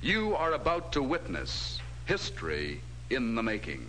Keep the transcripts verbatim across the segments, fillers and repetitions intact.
You are about to witness history in the making.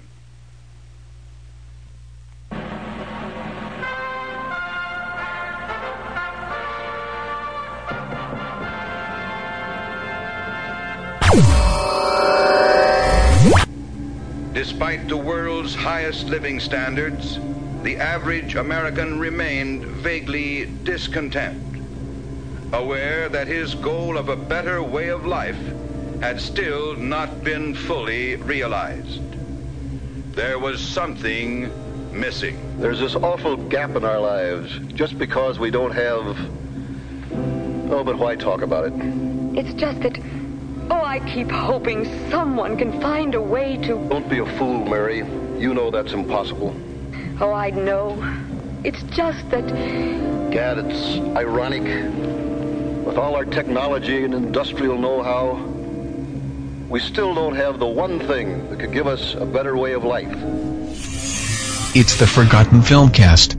Despite the world's highest living standards, the average American remained vaguely discontent, aware that his goal of a better way of life had still not been fully realized. There was something missing. There's this awful gap in our lives just because we don't have... Oh, but why talk about it? It's just that... Oh, I keep hoping someone can find a way to... Don't be a fool, Mary. You know that's impossible. Oh, I know. It's just that... Gad, it's ironic. With all our technology and industrial know-how, we still don't have the one thing that could give us a better way of life. It's the Forgotten Filmcast.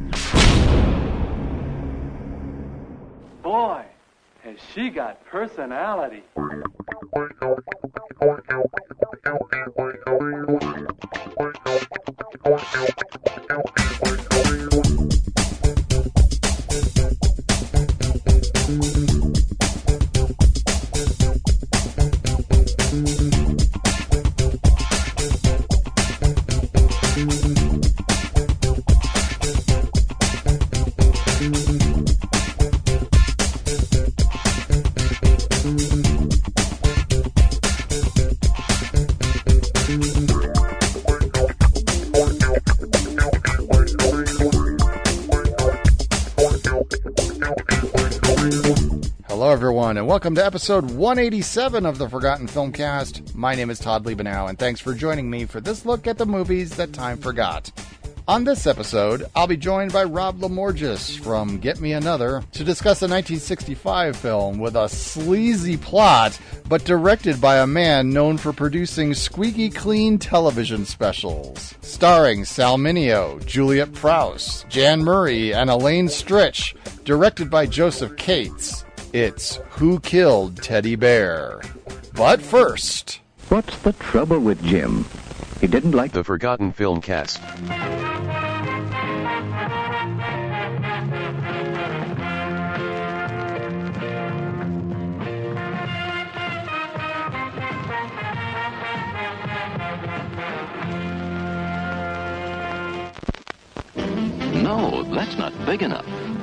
Boy, has she got personality. Hello, everyone, and welcome to episode one eighty-seven of the Forgotten Filmcast. My name is Todd Liebenow, and thanks for joining me for this look at the movies that time forgot. On this episode, I'll be joined by Rob Lamorgis from Get Me Another to discuss a nineteen sixty-five film with a sleazy plot, but directed by a man known for producing squeaky clean television specials. Starring Sal Mineo, Juliet Prowse, Jan Murray, and Elaine Stritch, directed by Joseph Cates. It's Who Killed Teddy Bear? But first... What's the trouble with Jim? He didn't like the Forgotten Filmcast. No, that's not big enough.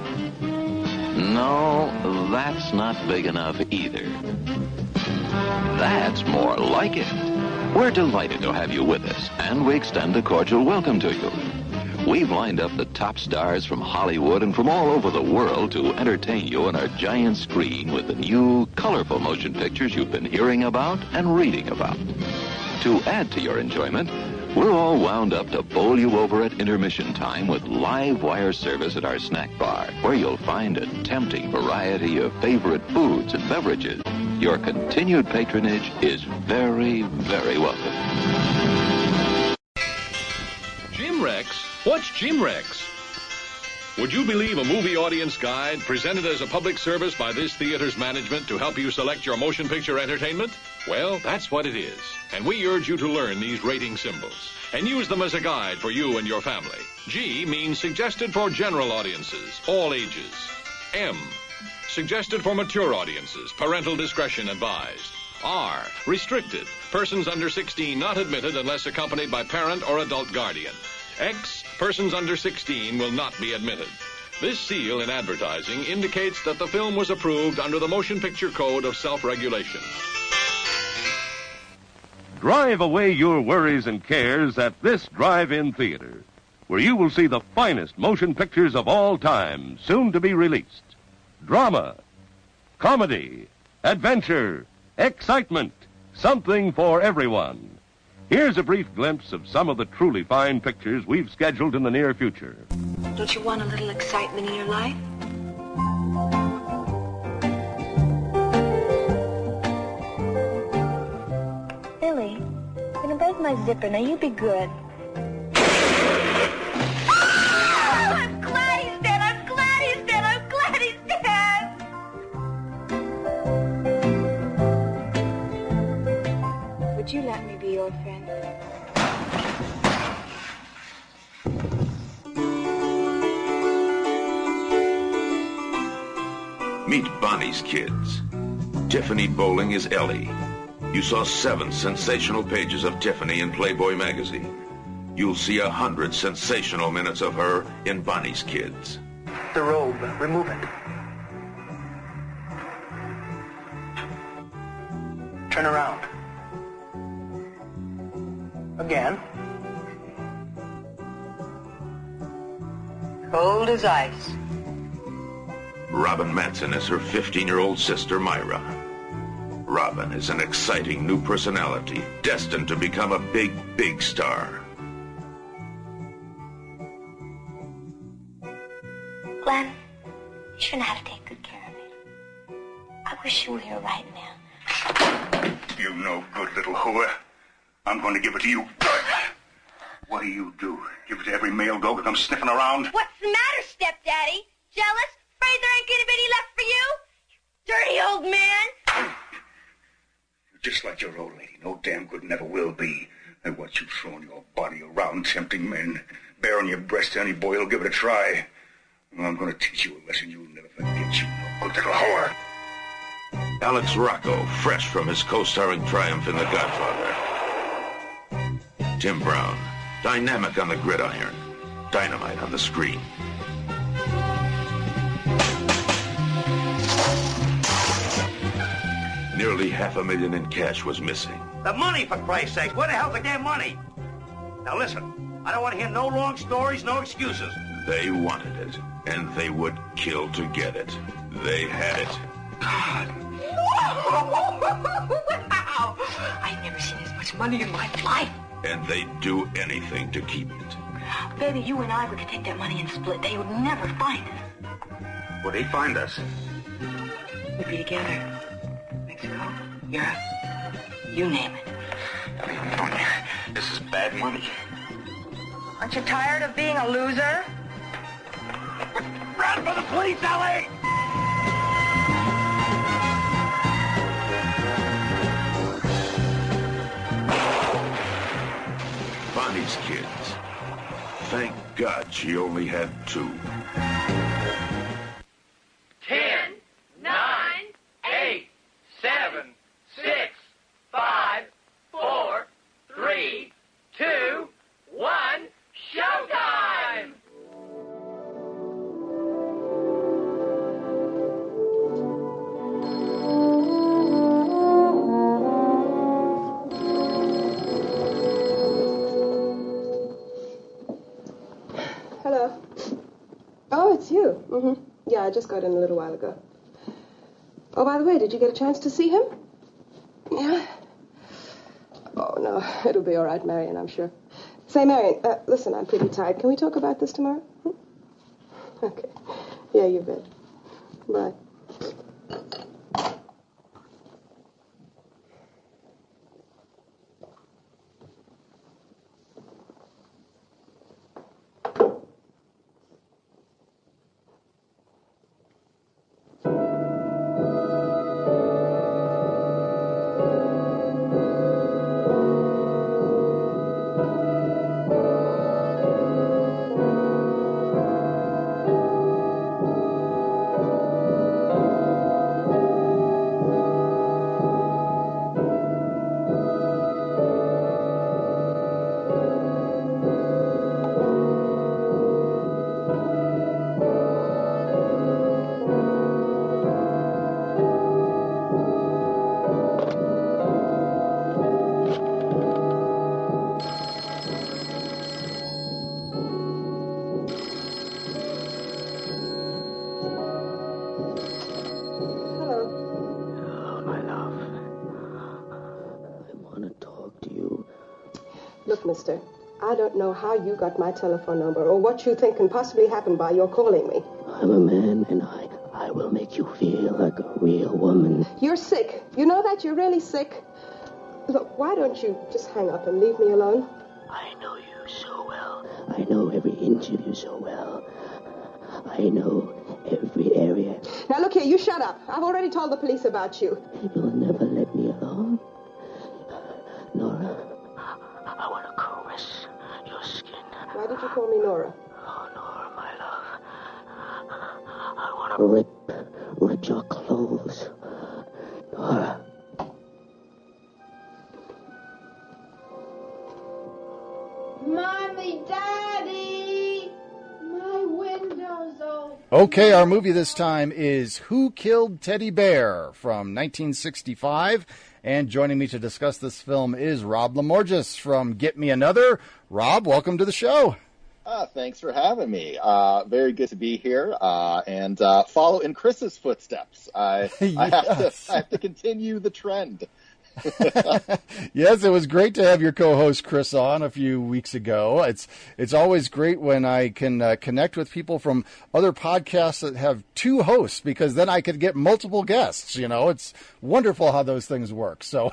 No, that's not big enough either. That's more like it. We're delighted to have you with us, and we extend a cordial welcome to you. We've lined up the top stars from Hollywood and from all over the world to entertain you on our giant screen with the new, colorful motion pictures you've been hearing about and reading about. To add to your enjoyment, we're all wound up to bowl you over at intermission time with live wire service at our snack bar, where you'll find a tempting variety of favorite foods and beverages. Your continued patronage is very, very welcome. Jim Rex? What's Jim Rex? Would you believe a movie audience guide presented as a public service by this theater's management to help you select your motion picture entertainment? Well, that's what it is. And we urge you to learn these rating symbols and use them as a guide for you and your family. G means suggested for general audiences, all ages. M, suggested for mature audiences, parental discretion advised. R, restricted, persons under sixteen not admitted unless accompanied by parent or adult guardian. X, persons under sixteen will not be admitted. This seal in advertising indicates that the film was approved under the Motion Picture Code of Self-Regulation. Drive away your worries and cares at this drive-in theater, where you will see the finest motion pictures of all time, soon to be released. Drama, comedy, adventure, excitement, something for everyone. Here's a brief glimpse of some of the truly fine pictures we've scheduled in the near future. Don't you want a little excitement in your life? Billy, I'm gonna break my zipper. Now you be good. I'm glad he's dead. I'm glad he's dead. I'm glad he's dead. you let me be your friend? Meet Bonnie's Kids. Tiffany Bowling is Ellie. You saw seven sensational pages of Tiffany in Playboy magazine. You'll see a hundred sensational minutes of her in Bonnie's Kids. The robe, remove it. Turn around. Again. Cold as ice. Robin Manson is her fifteen-year-old sister, Myra. Robin is an exciting new personality, destined to become a big, big star. Glenn, you shouldn't have to take good care of me. I wish you were here right now. You no good little whore. I'm going to give it to you. What do you do? Give it to every male dog that comes sniffing around? What's the matter, stepdaddy? Jealous? Afraid there ain't gonna be any left for you? Dirty old man! You're just like your old lady. No damn good never will be. And what you throwing your body around, tempting men. Bare on your breast, any boy will give it a try. Well, I'm going to teach you a lesson you'll never forget, you no good little whore. Alex Rocco, fresh from his co-starring triumph in The Godfather. Tim Brown, dynamic on the gridiron, dynamite on the screen. Nearly half a million in cash was missing. The money, for Christ's sake. Where the hell's the damn money? Now listen, I don't want to hear no long stories, no excuses. They wanted it, and they would kill to get it. They had it. God. Wow! I've never seen as much money in my life. And they'd do anything to keep it. Baby, you and I were to take that money and split. They would never find us. Would they find us? We'd be together. Mexico, Europe, you name it. California. This is bad money. Aren't you tired of being a loser? Run for the police, Ellie! Bonnie's Kids. Thank God she only had two. Ten, nine, eight, seven, six, five, four, three, two, one, showtime! Hello. Oh, it's you. Mm-hmm. Yeah, I just got in a little while ago. Oh, by the way, did you get a chance to see him? Yeah? Oh, no, it'll be all right, Marion, I'm sure. Say, Marion, uh, listen, I'm pretty tired. Can we talk about this tomorrow? Hmm? Okay. Yeah, you bet. Bye. Look, mister, I don't know how you got my telephone number or what you think can possibly happen by your calling me. I'm a man, and I, I will make you feel like a real woman. You're sick. You know that? You're really sick. Look, why don't you just hang up and leave me alone? I know you so well. I know every inch of you so well. I know every area. Now, look here, you shut up. I've already told the police about you. You'll never let me alone. Nor you call me Nora? Oh, Nora, my love. I want to rip, rip your clothes. Nora. Mommy, Daddy, my window's open. Okay, our movie this time is Who Killed Teddy Bear from nineteen sixty-five. And joining me to discuss this film is Rob Lamorges from Get Me Another. Rob, welcome to the show. Uh, thanks for having me. Uh, very good to be here uh, and uh, follow in Chris's footsteps. I, Yes. I, have to, I have to continue the trend. Yes, it was great to have your co-host Chris on a few weeks ago. It's it's always great when I can uh, connect with people from other podcasts that have two hosts, because then I could get multiple guests. You know, it's wonderful how those things work. So,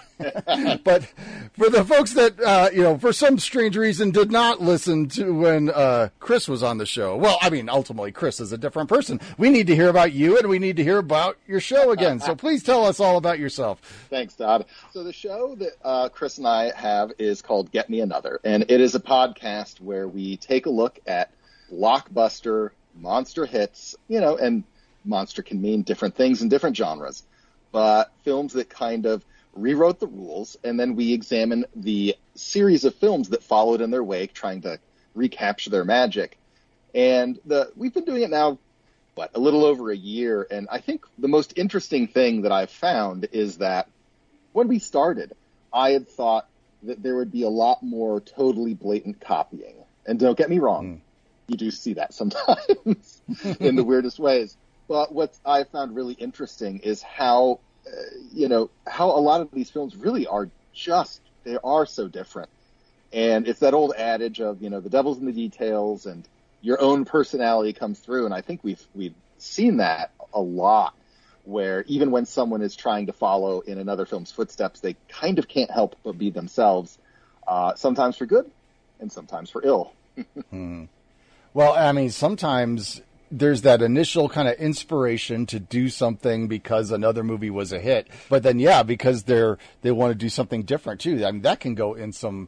but for the folks that uh, you know, for some strange reason, did not listen to when uh, Chris was on the show. Well, I mean, ultimately, Chris is a different person. We need to hear about you, and we need to hear about your show again. So please tell us all about yourself. Thanks, Todd. So the show that uh, Chris and I have is called Get Me Another, and it is a podcast where we take a look at blockbuster monster hits, you know, and monster can mean different things in different genres, but films that kind of rewrote the rules, and then we examine the series of films that followed in their wake, trying to recapture their magic. And the we've been doing it now, what, a little over a year, and I think the most interesting thing that I've found is that when we started, I had thought that there would be a lot more totally blatant copying. And don't get me wrong, mm. you do see that sometimes in the weirdest ways. But what I found really interesting is how, uh, you know, how a lot of these films really are just, they are so different. And it's that old adage of, you know, the devil's in the details and your own personality comes through. And I think we've, we've seen that a lot, where even when someone is trying to follow in another film's footsteps, they kind of can't help but be themselves, uh, sometimes for good and sometimes for ill. hmm. Well, I mean, sometimes there's that initial kind of inspiration to do something because another movie was a hit. But then, yeah, because they're they want to do something different, too. I mean, that can go in some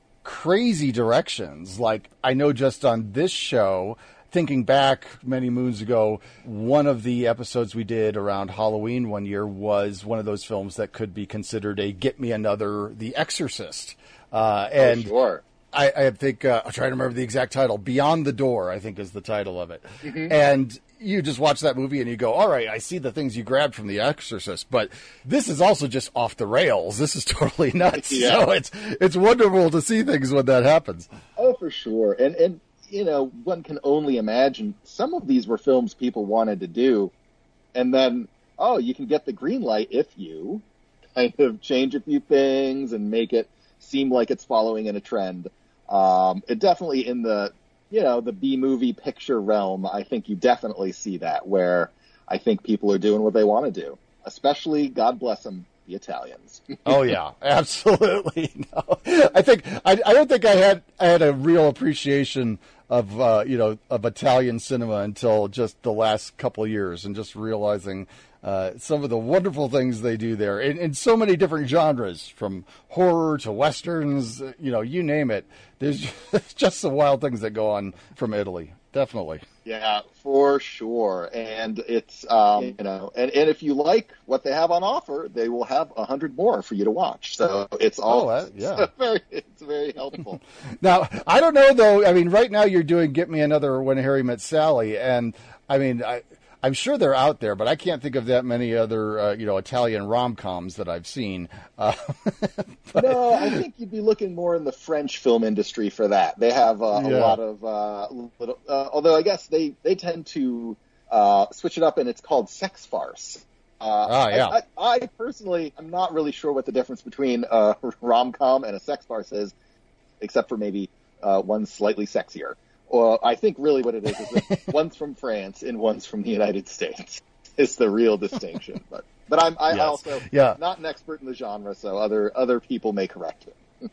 crazy directions. Like, I know just on this show, thinking back many moons ago, one of the episodes we did around Halloween one year was one of those films that could be considered a Get Me Another, The Exorcist. Uh, and oh, sure. I, I think, uh, I'm trying to remember the exact title, Beyond the Door, I think is the title of it. Mm-hmm. And you just watch that movie and you go, all right, I see the things you grabbed from The Exorcist, but this is also just off the rails. This is totally nuts. Yeah. So it's, it's wonderful to see things when that happens. Oh, for sure. And, and, you know, one can only imagine some of these were films people wanted to do, and then, oh, you can get the green light if you kind of change a few things and make it seem like it's following in a trend. Um, it definitely in the, you know, the B-movie picture realm, I think you definitely see that, where I think people are doing what they want to do, especially, God bless them, the Italians. Oh yeah, absolutely. No, I think I, I don't think I had I had a real appreciation of uh, you know of Italian cinema until just the last couple of years, and just realizing uh, some of the wonderful things they do there in, in so many different genres, from horror to westerns, you know, you name it. There's just some wild things that go on from Italy. Definitely. Yeah, for sure. And it's, um, you know, and, and if you like what they have on offer, they will have a hundred more for you to watch. So it's all, oh, that, yeah. it's very, it's very helpful. Now, I don't know though. I mean, right now you're doing Get Me Another When Harry Met Sally. And I mean, I, I'm sure they're out there, but I can't think of that many other, uh, you know, Italian rom-coms that I've seen. Uh, but... No, I think you'd be looking more in the French film industry for that. They have uh, yeah. a lot of, uh, little, uh, although I guess they, they tend to uh, switch it up, and it's called sex farce. Uh, oh, yeah. I, I, I personally, I'm not really sure what the difference between a rom-com and a sex farce is, except for maybe uh, one's slightly sexier. Well, I think really what it is is that one's from France and one's from the United States. It's the real distinction. But but I'm I yes. also yeah. not an expert in the genre, so other other people may correct it.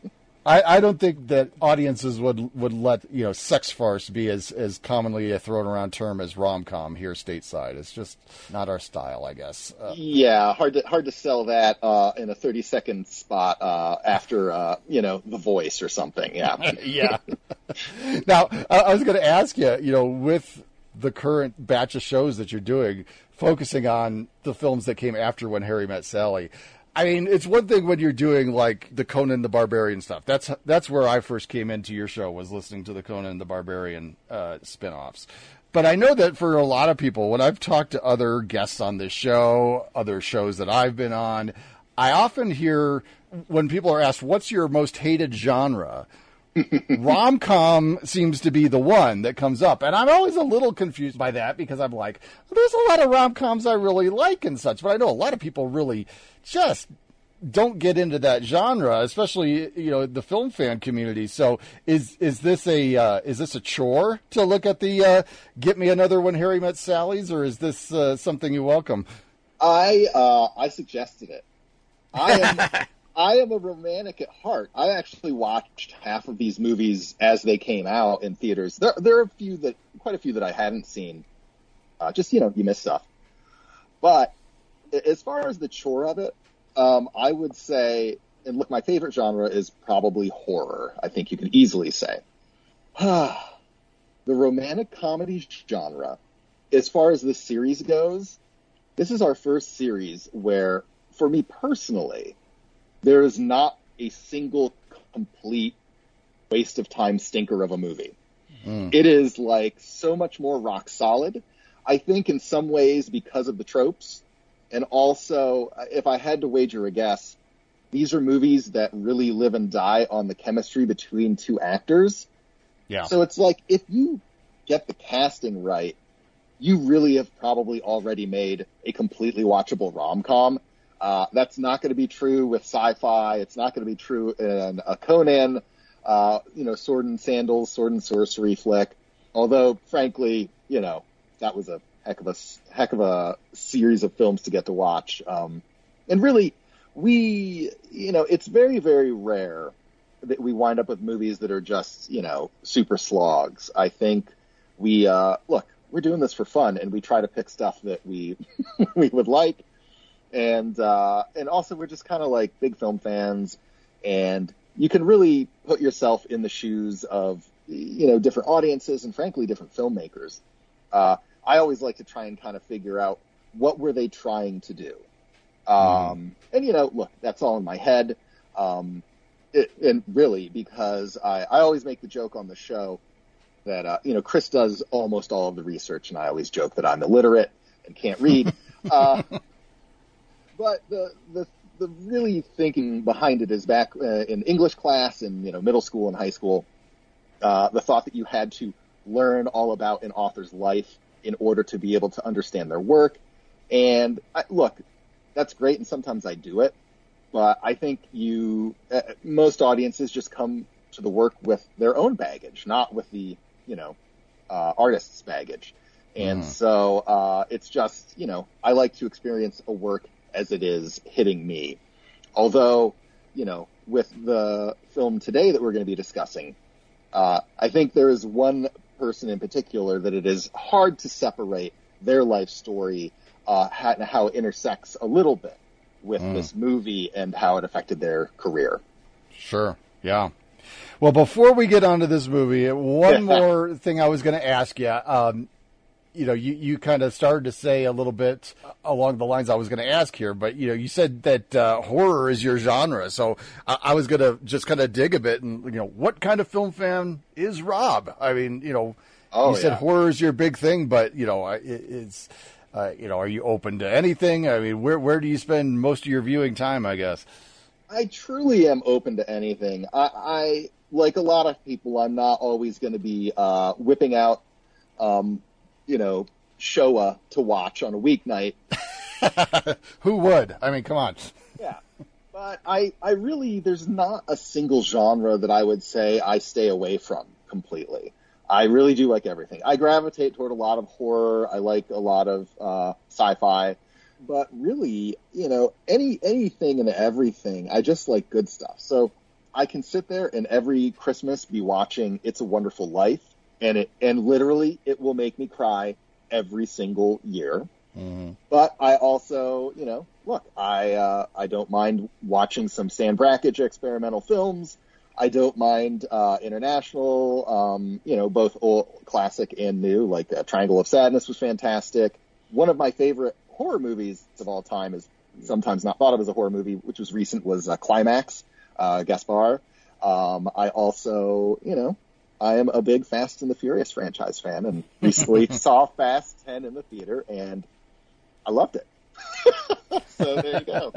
I, I don't think that audiences would would let, you know, sex farce be as, as commonly a thrown around term as rom-com here stateside. It's just not our style, I guess. Uh, yeah, hard to hard to sell that uh, in a thirty second spot uh, after uh, you know, The Voice or something. Yeah, yeah. Now, I, I was going to ask you, you know, with the current batch of shows that you're doing, focusing on the films that came after When Harry Met Sally. I mean, it's one thing when you're doing like the Conan the Barbarian stuff. That's that's where I first came into your show, was listening to the Conan the Barbarian uh, spinoffs. But I know that for a lot of people, when I've talked to other guests on this show, other shows that I've been on, I often hear when people are asked, what's your most hated genre? Rom-com seems to be the one that comes up. And I'm always a little confused by that, because I'm like, well, there's a lot of rom-coms I really like and such. But I know a lot of people really just don't get into that genre, especially, you know, the film fan community. So is is this a uh, is this a chore to look at the uh, Get Me Another When Harry Met Sally's, or is this uh, something you welcome? I uh, I suggested it. I am I am a romantic at heart. I actually watched half of these movies as they came out in theaters. There there are a few that quite a few that I hadn't seen. Uh, just, you know, you miss stuff. But as far as the chore of it, um, I would say, and look, my favorite genre is probably horror. I think you can easily say. The romantic comedy genre, as far as this series goes, this is our first series where, for me personally, there is not a single complete waste of time stinker of a movie. Mm. It is like so much more rock solid. I think in some ways because of the tropes. And also, if I had to wager a guess, these are movies that really live and die on the chemistry between two actors. Yeah. So it's like, if you get the casting right, you really have probably already made a completely watchable rom-com. Uh, that's not going to be true with sci-fi. It's not going to be true in a Conan, uh, you know, sword and sandals, sword and sorcery flick. Although, frankly, you know, that was a heck of a heck of a series of films to get to watch. Um, and really, we, you know, it's very, very rare that we wind up with movies that are just, you know, super slogs. I think we, uh, look, we're doing this for fun, and we try to pick stuff that we we would like. And, uh, and also we're just kind of like big film fans, and you can really put yourself in the shoes of, you know, different audiences and frankly, different filmmakers. Uh, I always like to try and kind of figure out what were they trying to do. Um, mm. And, you know, look, that's all in my head. Um, it, and really, because I, I always make the joke on the show that, uh, you know, Chris does almost all of the research, and I always joke that I'm illiterate and can't read. uh, but the, the, the really thinking behind it is back uh, in English class in, you know, middle school and high school, uh, the thought that you had to learn all about an author's life in order to be able to understand their work. And I, look, that's great, and sometimes I do it, but I think you, uh, most audiences just come to the work with their own baggage, not with the, you know, uh, artist's baggage. And mm. so uh, it's just, you know, I like to experience a work as it is hitting me. Although, you know, with the film today that we're going to be discussing, uh, I think there is one person in particular that it is hard to separate their life story, uh, how, how it intersects a little bit with mm. this movie and how it affected their career. Sure. Yeah. Well, before we get onto this movie, one more thing I was going to ask you. Um, you know, you, you kind of started to say a little bit along the lines I was going to ask here, but, you know, you said that uh, horror is your genre. So I, I was going to just kind of dig a bit and, you know, what kind of film fan is Rob? I mean, you know, oh, you said yeah. horror is your big thing, but, you know, it, it's, uh, you know, are you open to anything? I mean, where, where do you spend most of your viewing time, I guess? I truly am open to anything. I, I like a lot of people, I'm not always going to be uh, whipping out, um, you know, Showa to watch on a weeknight. Who would? I mean, come on. Yeah. But I, I really, there's not a single genre that I would say I stay away from completely. I really do like everything. I gravitate toward a lot of horror. I like a lot of uh, sci-fi. But really, you know, any anything and everything, I just like good stuff. So I can sit there and every Christmas be watching It's a Wonderful Life, and it and literally it will make me cry every single year. Mm-hmm. But I also, you know, look, I uh, I don't mind watching some Stan Brakhage experimental films. I don't mind uh, international, um, you know, both old, classic and new, like uh, Triangle of Sadness was fantastic. One of my favorite horror movies of all time is sometimes not thought of as a horror movie, which was recent, was uh, Climax, uh, Gaspar. Um, I also, you know, I am a big Fast and the Furious franchise fan, and recently saw Fast ten in the theater, and I loved it. So there you go.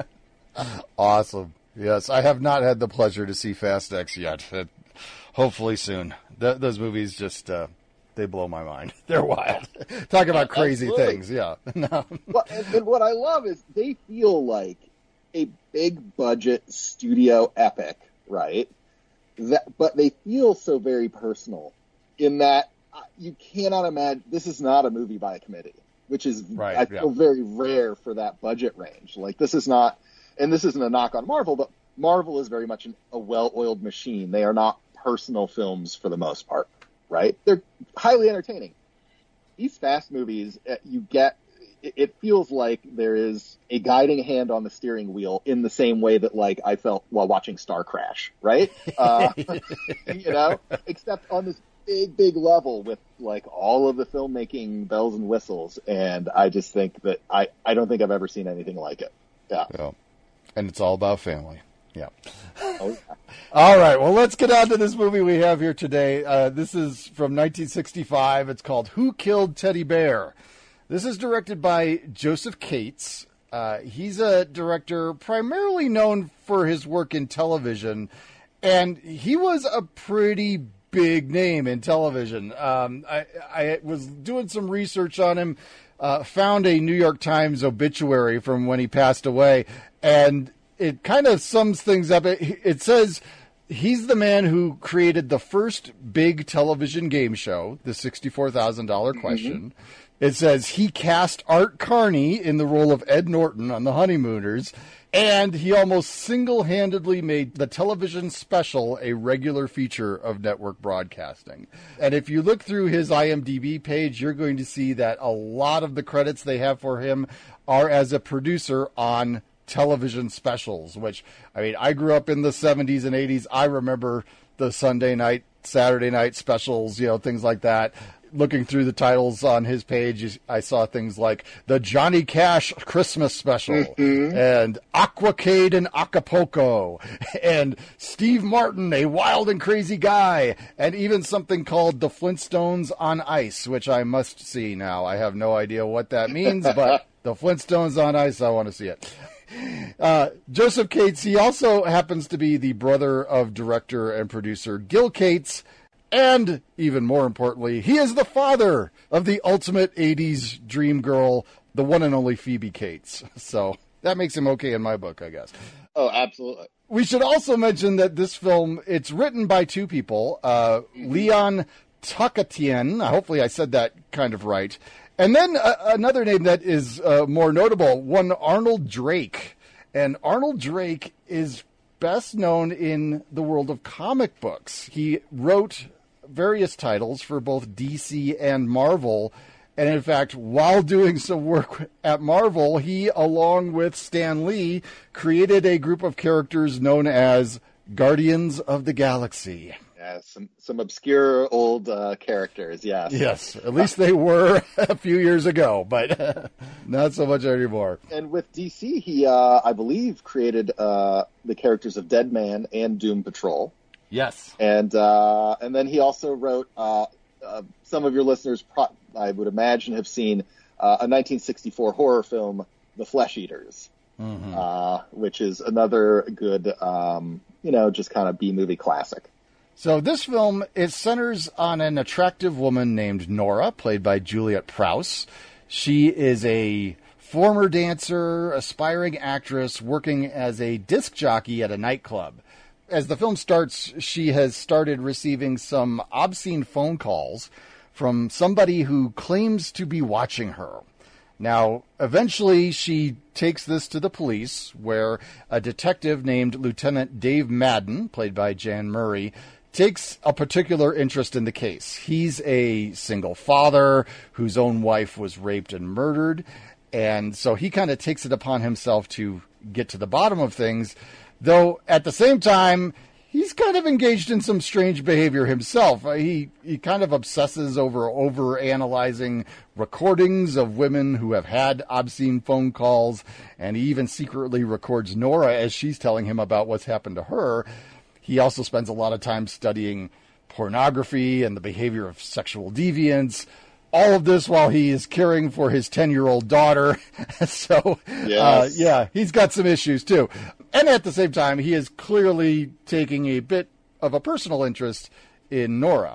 Awesome. Yes, I have not had the pleasure to see Fast X yet. Uh, hopefully soon. Th- those movies just, uh, they blow my mind. They're wild. Talk about crazy Absolutely. things, yeah. No. Well, and, and what I love is they feel like a big budget studio epic, right? That, but they feel so very personal in that uh, you cannot imagine, this is not a movie by a committee, which is, right, I feel, yeah. very rare for that budget range. Like, this is not, and this isn't a knock on Marvel, but Marvel is very much an, a well-oiled machine. They are not personal films for the most part, right? They're highly entertaining. These Fast movies, uh, you get, it, it feels like there is a guiding hand on the steering wheel in the same way that, like, I felt while watching Star Crash, right? Uh, you know, except on this big, big level with, like, all of the filmmaking bells and whistles. And I just think that I, I don't think I've ever seen anything like it. Yeah. yeah. And it's all about family. Yeah. Oh, yeah. All right. Well, let's get on to this movie we have here today. Uh, this is from nineteen sixty-five. It's called Who Killed Teddy Bear? This is directed by Joseph Cates. Uh, he's a director primarily known for his work in television, and he was a pretty big name in television. Um, I, I was doing some research on him, uh, found a New York Times obituary from when he passed away, and it kind of sums things up. It, it says he's the man who created the first big television game show, the sixty-four thousand dollars Question. Mm-hmm. It says he cast Art Carney in the role of Ed Norton on The Honeymooners, and he almost single-handedly made the television special a regular feature of network broadcasting. And if you look through his I M D B page, you're going to see that a lot of the credits they have for him are as a producer on television specials, which, I mean, I grew up in the seventies and eighties. I remember the Sunday night, Saturday night specials, you know, things like that. Looking through the titles on his page, I saw things like the Johnny Cash Christmas Special, mm-hmm. and Aquacade in Acapulco, and Steve Martin, A Wild and Crazy Guy, and even something called The Flintstones on Ice, which I must see now. I have no idea what that means, but The Flintstones on Ice, I want to see it. Uh, Joseph Cates, he also happens to be the brother of director and producer Gil Cates, and even more importantly, he is the father of the ultimate eighties dream girl, the one and only Phoebe Cates. So that makes him okay in my book, I guess. Oh, absolutely. We should also mention that this film, it's written by two people, uh, Leon Tocatien, hopefully I said that kind of right, and then uh, another name that is uh, more notable, one Arnold Drake. And Arnold Drake is best known in the world of comic books. He wrote various titles for both D C and Marvel. And in fact, while doing some work at Marvel, he, along with Stan Lee, created a group of characters known as Guardians of the Galaxy. Yeah, some, some obscure old uh, characters, yes. Yes, at least they were a few years ago, but not so much anymore. And with D C, he, uh, I believe, created uh, the characters of Deadman and Doom Patrol. Yes. And uh, and then he also wrote, uh, uh, some of your listeners, pro- I would imagine, have seen uh, a nineteen sixty-four horror film, The Flesh Eaters, mm-hmm. uh, which is another good, um, you know, just kind of B-movie classic. So this film, it centers on an attractive woman named Nora, played by Juliet Prowse. She is a former dancer, aspiring actress, working as a disc jockey at a nightclub. As the film starts, she has started receiving some obscene phone calls from somebody who claims to be watching her. Now, eventually she takes this to the police, where a detective named Lieutenant Dave Madden, played by Jan Murray, takes a particular interest in the case. He's a single father whose own wife was raped and murdered, and so he kind of takes it upon himself to get to the bottom of things, though at the same time, he's kind of engaged in some strange behavior himself. Uh, he he kind of obsesses over over analyzing recordings of women who have had obscene phone calls, and he even secretly records Nora as she's telling him about what's happened to her. He also spends a lot of time studying pornography and the behavior of sexual deviants. All of this while he is caring for his ten-year-old daughter. so, yes. uh, yeah, he's got some issues, too. And at the same time, he is clearly taking a bit of a personal interest in Nora.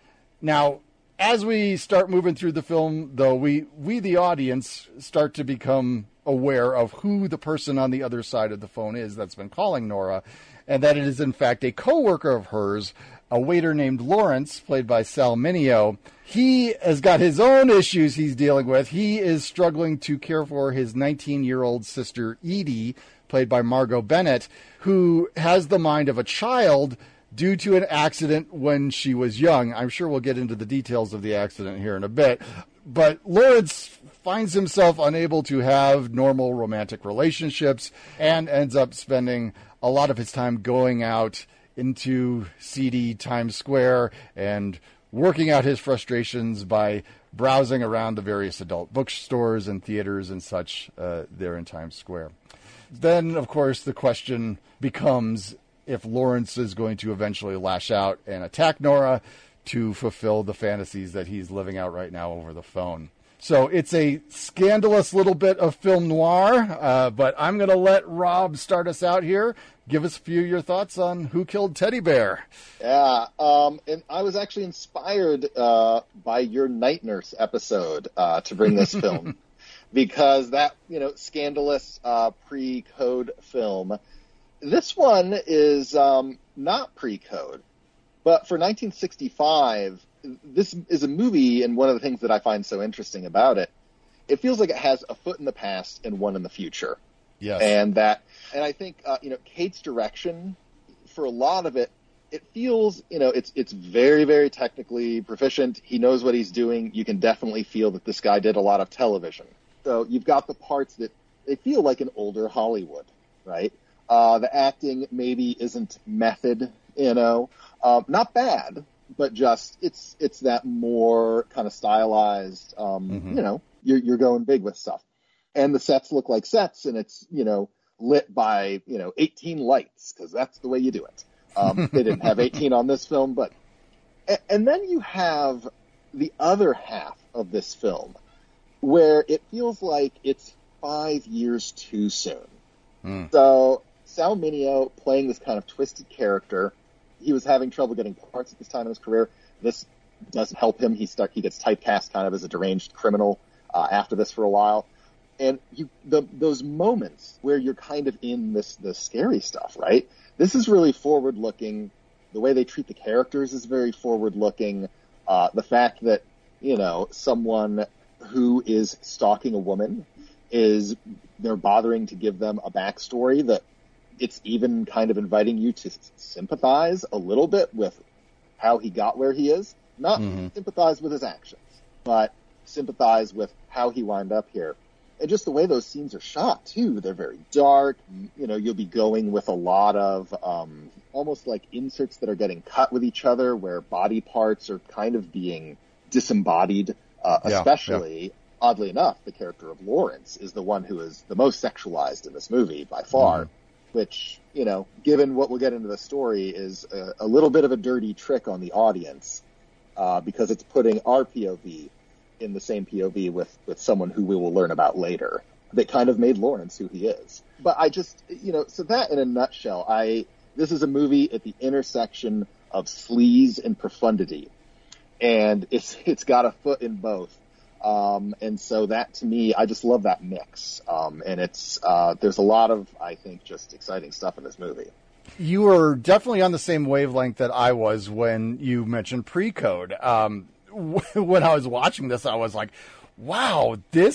Now, as we start moving through the film, though, we, we the audience, start to become aware of who the person on the other side of the phone is that's been calling Nora, and that it is, in fact, a coworker of hers, a waiter named Lawrence, played by Sal Mineo. He has got his own issues he's dealing with. He is struggling to care for his nineteen-year-old sister, Edie, played by Margot Bennett, who has the mind of a child due to an accident when she was young. I'm sure we'll get into the details of the accident here in a bit. But Lawrence finds himself unable to have normal romantic relationships and ends up spending a lot of his time going out into seedy Times Square and working out his frustrations by browsing around the various adult bookstores and theaters and such uh, there in Times Square. Then, of course, the question becomes if Lawrence is going to eventually lash out and attack Nora to fulfill the fantasies that he's living out right now over the phone. So it's a scandalous little bit of film noir, uh, but I'm going to let Rob start us out here. Give us a few of your thoughts on Who Killed Teddy Bear. Yeah, um, and I was actually inspired uh, by your Night Nurse episode uh, to bring this film. Because that, you know, scandalous uh, pre-code film, this one is um, not pre-code. But for nineteen sixty-five, this is a movie, and one of the things that I find so interesting about it, it feels like it has a foot in the past and one in the future. Yes. And that, and I think, uh, you know, Kate's direction, for a lot of it, it feels, you know, it's it's very, very technically proficient. He knows what he's doing. You can definitely feel that this guy did a lot of television. So you've got the parts that they feel like an older Hollywood, right? Uh, the acting maybe isn't method, you know, uh, not bad, but just it's it's that more kind of stylized, um, mm-hmm. you know, you're you're going big with stuff. And the sets look like sets, and it's, you know, lit by, you know, eighteen lights, because that's the way you do it. Um, they didn't have eighteen on this film, but... And then you have the other half of this film, where it feels like it's five years too soon. Mm. So Sal Mineo playing this kind of twisted character, he was having trouble getting parts at this time in his career. This doesn't help him. He, start, he gets typecast kind of as a deranged criminal uh, after this for a while. And you, the, those moments where you're kind of in this, this scary stuff, right? This is really forward-looking. The way they treat the characters is very forward-looking. Uh, the fact that, you know, someone who is stalking a woman is, they're bothering to give them a backstory that it's even kind of inviting you to sympathize a little bit with how he got where he is. Not mm-hmm. sympathize with his actions, but sympathize with how he wound up here. And just the way those scenes are shot, too. They're very dark. You know, you'll be going with a lot of um, almost like inserts that are getting cut with each other, where body parts are kind of being disembodied. Uh, yeah, especially, yeah. oddly enough, the character of Lawrence is the one who is the most sexualized in this movie by far. Mm. Which, you know, given what we'll get into the story, is a, a little bit of a dirty trick on the audience, uh, because it's putting our P O V in the same P O V with, with someone who we will learn about later. That kind of made Lawrence who he is. But I just, you know, so that in a nutshell, I this is a movie at the intersection of sleaze and profundity. And it's it's got a foot in both. Um, and so that, to me, I just love that mix. Um, and it's uh, there's a lot of, I think, just exciting stuff in this movie. You were definitely on the same wavelength that I was when you mentioned pre-code. Um, when I was watching this, I was like, wow, this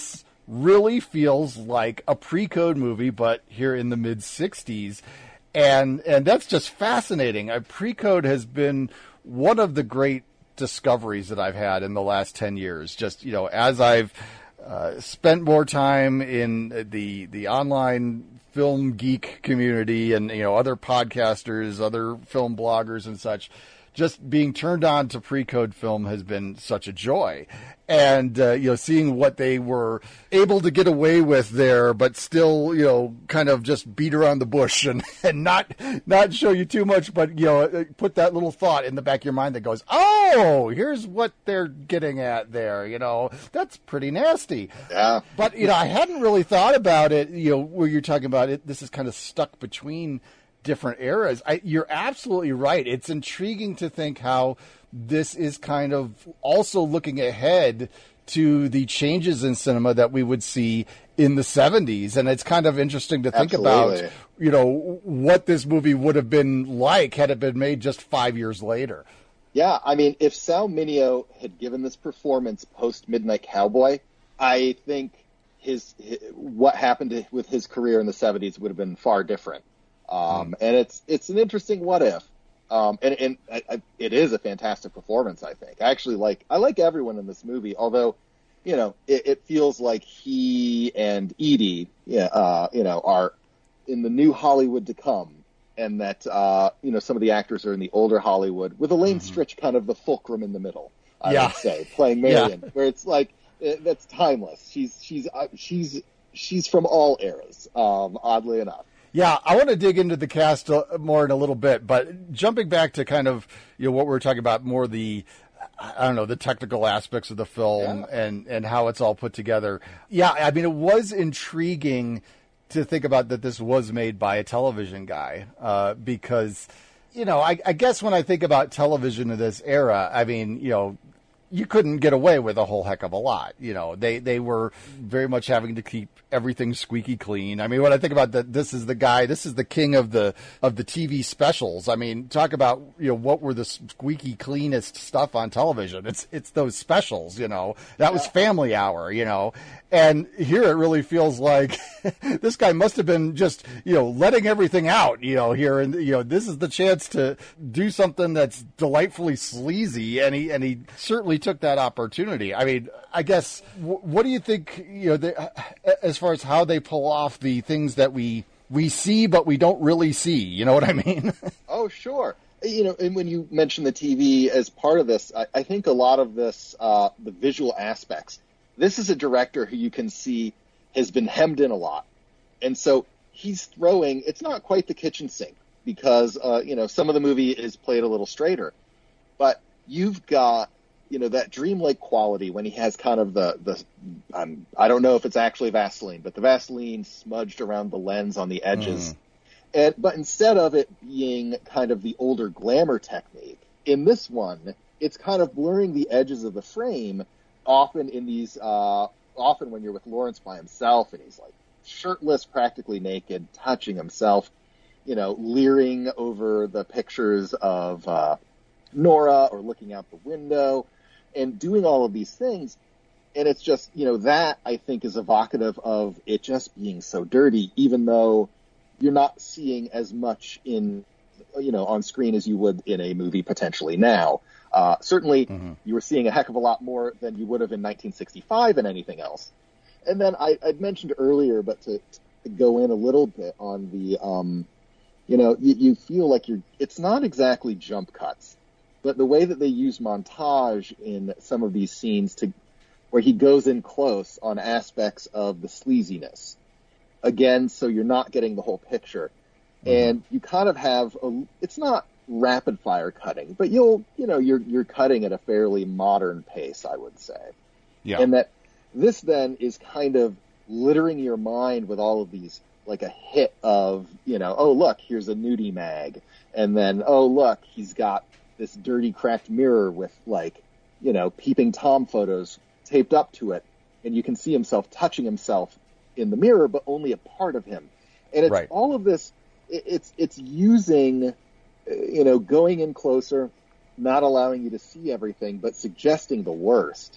really feels like a pre-code movie, but here in the mid sixties. And and that's just fascinating. Uh, pre-code has been one of the great discoveries that I've had in the last ten years. Just, you know, as I've uh, spent more time in the the online film geek community and, you know, other podcasters, other film bloggers and such, just being turned on to pre-code film has been such a joy. And, uh, you know, seeing what they were able to get away with there, but still, you know, kind of just beat around the bush and, and not not show you too much, but, you know, put that little thought in the back of your mind that goes, oh, here's what they're getting at there, you know, that's pretty nasty. Yeah. But, you know, I hadn't really thought about it, you know, where you're talking about it, this is kind of stuck between different eras. I, you're absolutely right. It's intriguing to think how this is kind of also looking ahead to the changes in cinema that we would see in the seventies. And it's kind of interesting to think Absolutely. about, you know, what this movie would have been like had it been made just five years later. Yeah, I mean, if Sal Mineo had given this performance post Midnight Cowboy, I think his, his what happened to, with his career in the seventies would have been far different. Um, mm. And it's it's an interesting what if. Um, and and I, I, it is a fantastic performance, I think. I actually like I like everyone in this movie, although, you know, it, it feels like he and Edie, yeah, uh, you know, are in the new Hollywood to come, and that uh, you know, some of the actors are in the older Hollywood, with Elaine mm-hmm. Stritch kind of the fulcrum in the middle. I yeah. would say, playing Marion, yeah. where it's like it, that's timeless. She's she's uh, she's she's from all eras. Um, oddly enough. Yeah, I want to dig into the cast more in a little bit, but jumping back to kind of, you know, what we were talking about, more the, I don't know, the technical aspects of the film yeah. and, and how it's all put together. Yeah, I mean, it was intriguing to think about that this was made by a television guy, uh, because, you know, I, I guess when I think about television in this era, I mean, you know, you couldn't get away with a whole heck of a lot. You know, they, they were very much having to keep everything squeaky clean. I mean, when I think about that, this is the guy, this is the king of the, of the T V specials. I mean, talk about, you know, what were the squeaky cleanest stuff on television? It's, it's those specials, you know, that was Family Hour, you know, and here it really feels like this guy must have been just, you know, letting everything out, you know, here. And, you know, this is the chance to do something that's delightfully sleazy. And he, and he certainly took that opportunity. I mean, I guess, w- what do you think, you know, they, as far as how they pull off the things that we we see but we don't really see, you know what I mean? Oh, sure. You know, and when you mention the T V as part of this, I, I think a lot of this, uh, the visual aspects, this is a director who you can see has been hemmed in a lot. And so he's throwing, it's not quite the kitchen sink because, uh, you know, some of the movie is played a little straighter. But you've got, you know, that dreamlike quality when he has kind of the, the um, I don't know if it's actually Vaseline, but the Vaseline smudged around the lens on the edges. Mm. And, but instead of it being kind of the older glamour technique, in this one, it's kind of blurring the edges of the frame, often in these, uh, often when you're with Lawrence by himself and he's like shirtless, practically naked, touching himself, you know, leering over the pictures of uh, Nora or looking out the window and doing all of these things. And it's just, you know, that I think is evocative of it just being so dirty, even though you're not seeing as much in, you know, on screen as you would in a movie potentially now. Uh, certainly, mm-hmm. you were seeing a heck of a lot more than you would have in nineteen sixty-five and anything else. And then I, I'd mentioned earlier, but to, to go in a little bit on the, um, you know, you, you feel like you're, it's not exactly jump cuts, but the way that they use montage in some of these scenes to, where he goes in close on aspects of the sleaziness. Again, so you're not getting the whole picture. Mm-hmm. And you kind of have a, it's not rapid fire cutting, but you'll, you know, you're, you're cutting at a fairly modern pace, I would say. Yeah. And that this then is kind of littering your mind with all of these, like a hit of, you know, oh, look, here's a nudie mag. And then, oh, look, he's got this dirty cracked mirror with, like, you know, peeping Tom photos taped up to it. And you can see himself touching himself in the mirror, but only a part of him. And it's right. all of this, it's, it's using, you know, going in closer, not allowing you to see everything, but suggesting the worst.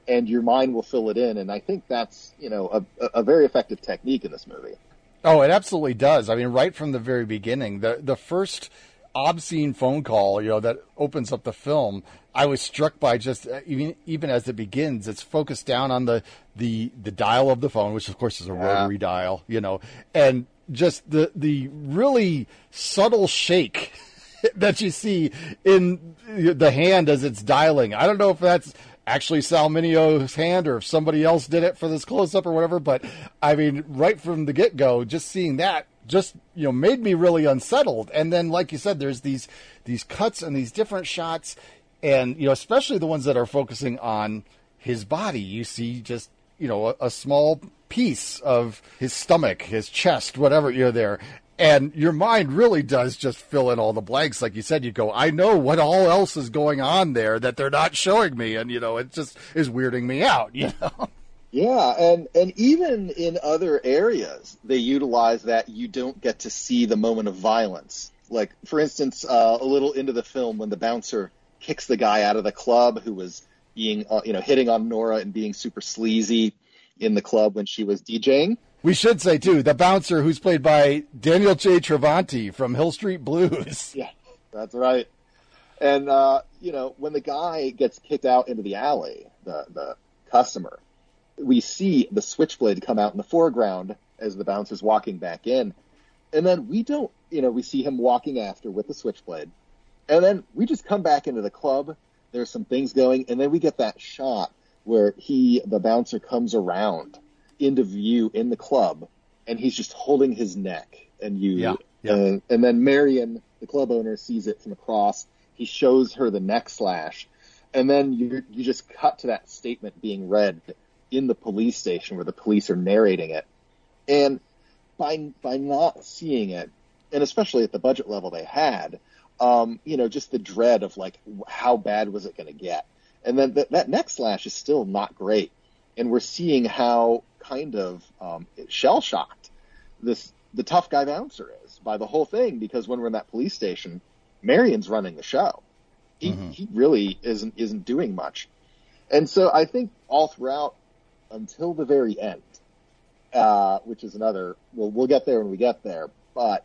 and your mind will fill it in. And I think that's, you know, a, a very effective technique in this movie. Oh, it absolutely does. I mean, right from the very beginning, the the first obscene phone call, you know, that opens up the film, I was struck by just even even as it begins, it's focused down on the the, the dial of the phone, which of course is a Yeah. rotary dial, you know, and just the the really subtle shake that you see in the hand as it's dialing. I don't know if that's actually Sal Minio's hand or if somebody else did it for this close-up or whatever, but I mean, right from the get-go, just seeing that just, you know, made me really unsettled. And then, like you said, there's these these cuts and these different shots, and, you know, especially the ones that are focusing on his body. You see just, you know, a, a small piece of his stomach, his chest, whatever, you know, there. And your mind really does just fill in all the blanks. Like you said, you go, I know what all else is going on there that they're not showing me. And, you know, it just is weirding me out, you know? Yeah, and, and even in other areas, they utilize that you don't get to see the moment of violence. Like, for instance, uh, a little into the film when the bouncer kicks the guy out of the club who was being, uh, you know, hitting on Nora and being super sleazy in the club when she was DJing. We should say, too, the bouncer who's played by Daniel J. Travanti from Hill Street Blues. Yeah, that's right. And, uh, you know, when the guy gets kicked out into the alley, the, the customer, we see the switchblade come out in the foreground as the bouncer's walking back in. And then we don't, you know, we see him walking after with the switchblade. And then we just come back into the club. There's some things going. And then we get that shot where he, the bouncer, comes around into view in the club, and he's just holding his neck. And you, Yeah, yeah. Uh, and then Marion, the club owner, sees it from across. He shows her the neck slash. And then you you just cut to that statement being read in the police station where the police are narrating it. And by by not seeing it, and especially at the budget level they had, um, you know, just the dread of, like, how bad was it going to get? And then th- that neck slash is still not great. And we're seeing how kind of um, shell-shocked this the tough guy bouncer is by the whole thing, because when we're in that police station, Marion's running the show. He, Mhm. he really isn't isn't doing much. And so I think all throughout, until the very end, uh, which is another, well, we'll get there when we get there, but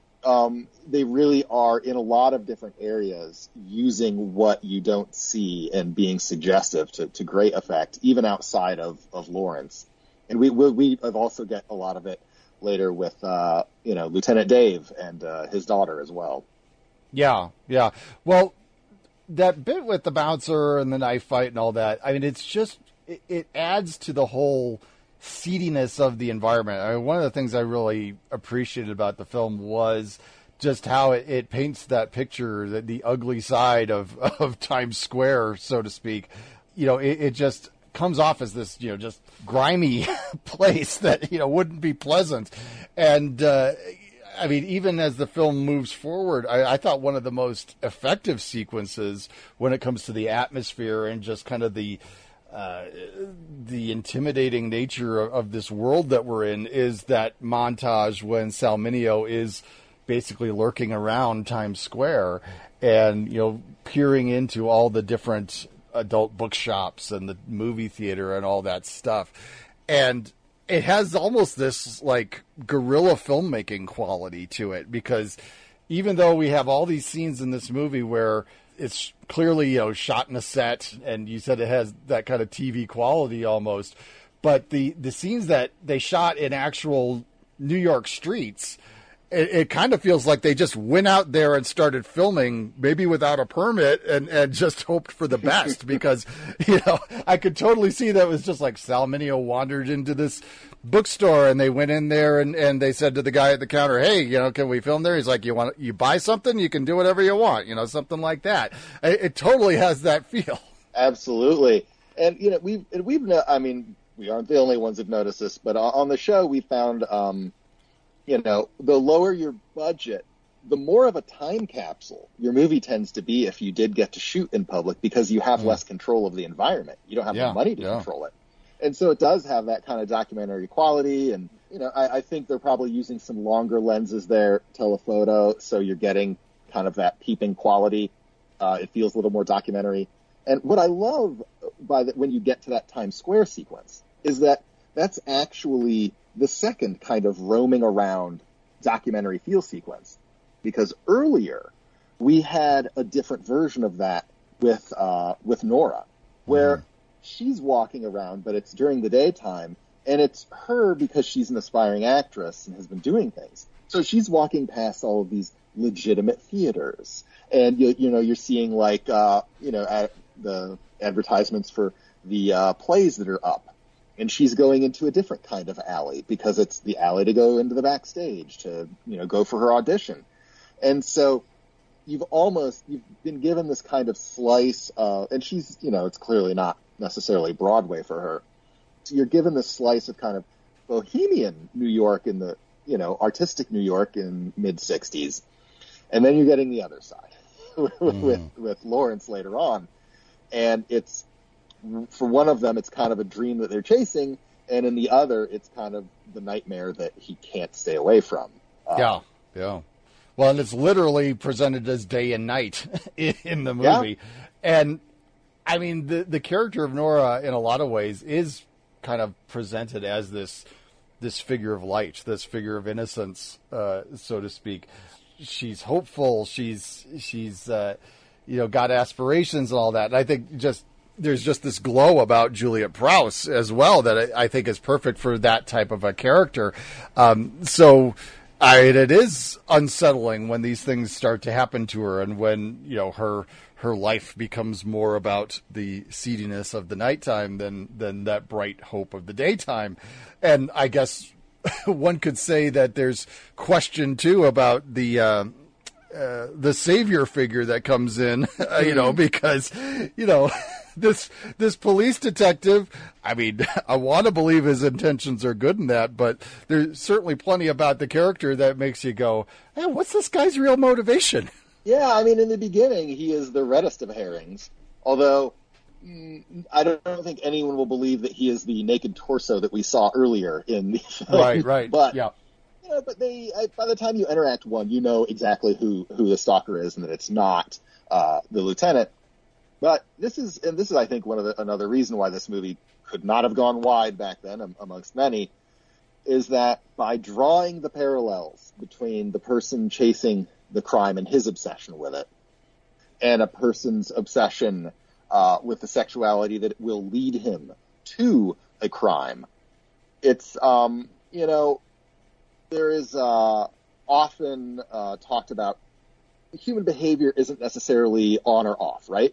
um, they really are in a lot of different areas using what you don't see and being suggestive to, to great effect, even outside of, of Lawrence. And we, we we have also get a lot of it later with, uh, you know, Lieutenant Dave and uh, his daughter as well. Yeah, yeah. Well, that bit with the bouncer and the knife fight and all that, I mean, it's just, it, it adds to the whole seediness of the environment. I mean, one of the things I really appreciated about the film was just how it, it paints that picture, the, the ugly side of, of Times Square, so to speak. You know, it, it just comes off as this, you know, just grimy place that, you know, wouldn't be pleasant. And, uh, I mean, even as the film moves forward, I, I thought one of the most effective sequences when it comes to the atmosphere and just kind of the uh, the intimidating nature of, of this world that we're in is that montage when Sal Mineo is basically lurking around Times Square and, you know, peering into all the different adult bookshops and the movie theater and all that stuff. And it has almost this, like, guerrilla filmmaking quality to it, because even though we have all these scenes in this movie where it's clearly, you know, shot in a set, and you said it has that kind of T V quality almost, but the, the scenes that they shot in actual New York streets, it, it kind of feels like they just went out there and started filming, maybe without a permit, and, and just hoped for the best. Because, you know, I could totally see that it was just like Sal Mineo wandered into this bookstore and they went in there and, and they said to the guy at the counter, hey, you know, can we film there? He's like, you want, you buy something, you can do whatever you want, you know, something like that. It, it totally has that feel. Absolutely. And, you know, we've, and we've, I mean, we aren't the only ones who've noticed this, but on the show we found, um, you know, the lower your budget, the more of a time capsule your movie tends to be if you did get to shoot in public, because you have mm. less control of the environment. You don't have yeah, the money to yeah. control it. And so it does have that kind of documentary quality. And, you know, I, I think they're probably using some longer lenses there, telephoto, so you're getting kind of that peeping quality. Uh, it feels a little more documentary. And what I love by the, when you get to that Times Square sequence is that that's actually the second kind of roaming around documentary feel sequence. Because earlier, we had a different version of that with uh, with Nora, where mm. she's walking around, but it's during the daytime, and it's her because she's an aspiring actress and has been doing things. So she's walking past all of these legitimate theaters, and you, you know you're seeing like uh, you know at the advertisements for the uh, plays that are up, and she's going into a different kind of alley because it's the alley to go into the backstage to you know go for her audition, and so you've almost you've been given this kind of slice of, and she's you know it's clearly not necessarily Broadway for her, so you're given this slice of kind of bohemian New York in the you know artistic New York in mid sixties, and then you're getting the other side with, mm. with with Lawrence later on. And it's, for one of them, it's kind of a dream that they're chasing, and in the other, it's kind of the nightmare that he can't stay away from. Um, yeah, yeah. Well, and it's literally presented as day and night in the movie. Yeah. And, I mean, the the character of Nora, in a lot of ways, is kind of presented as this this figure of light, this figure of innocence, uh, so to speak. She's hopeful. She's she's... Uh, you know, got aspirations and all that. And I think just there's just this glow about Juliet Prowse as well that I, I think is perfect for that type of a character. Um, so I, it is unsettling when these things start to happen to her, and when, you know, her her life becomes more about the seediness of the nighttime than than that bright hope of the daytime. And I guess one could say that there's question too about the uh, Uh, the savior figure that comes in, uh, you know, because, you know, this this police detective, I mean, I want to believe his intentions are good in that, but there's certainly plenty about the character that makes you go, hey, what's this guy's real motivation? Yeah, I mean, in the beginning, he is the reddest of herrings, although mm, I don't, I don't think anyone will believe that he is the naked torso that we saw earlier in the film. Right, right, but, yeah. You know, but they, I, by the time you enter Act One, you know exactly who, who the stalker is, and that it's not uh, the lieutenant. But this is, and this is, I think, one of the, another reason why this movie could not have gone wide back then, um, amongst many, is that by drawing the parallels between the person chasing the crime and his obsession with it, and a person's obsession uh, with the sexuality that will lead him to a crime, it's, um, you know. There is uh, often uh, talked about human behavior isn't necessarily on or off, right?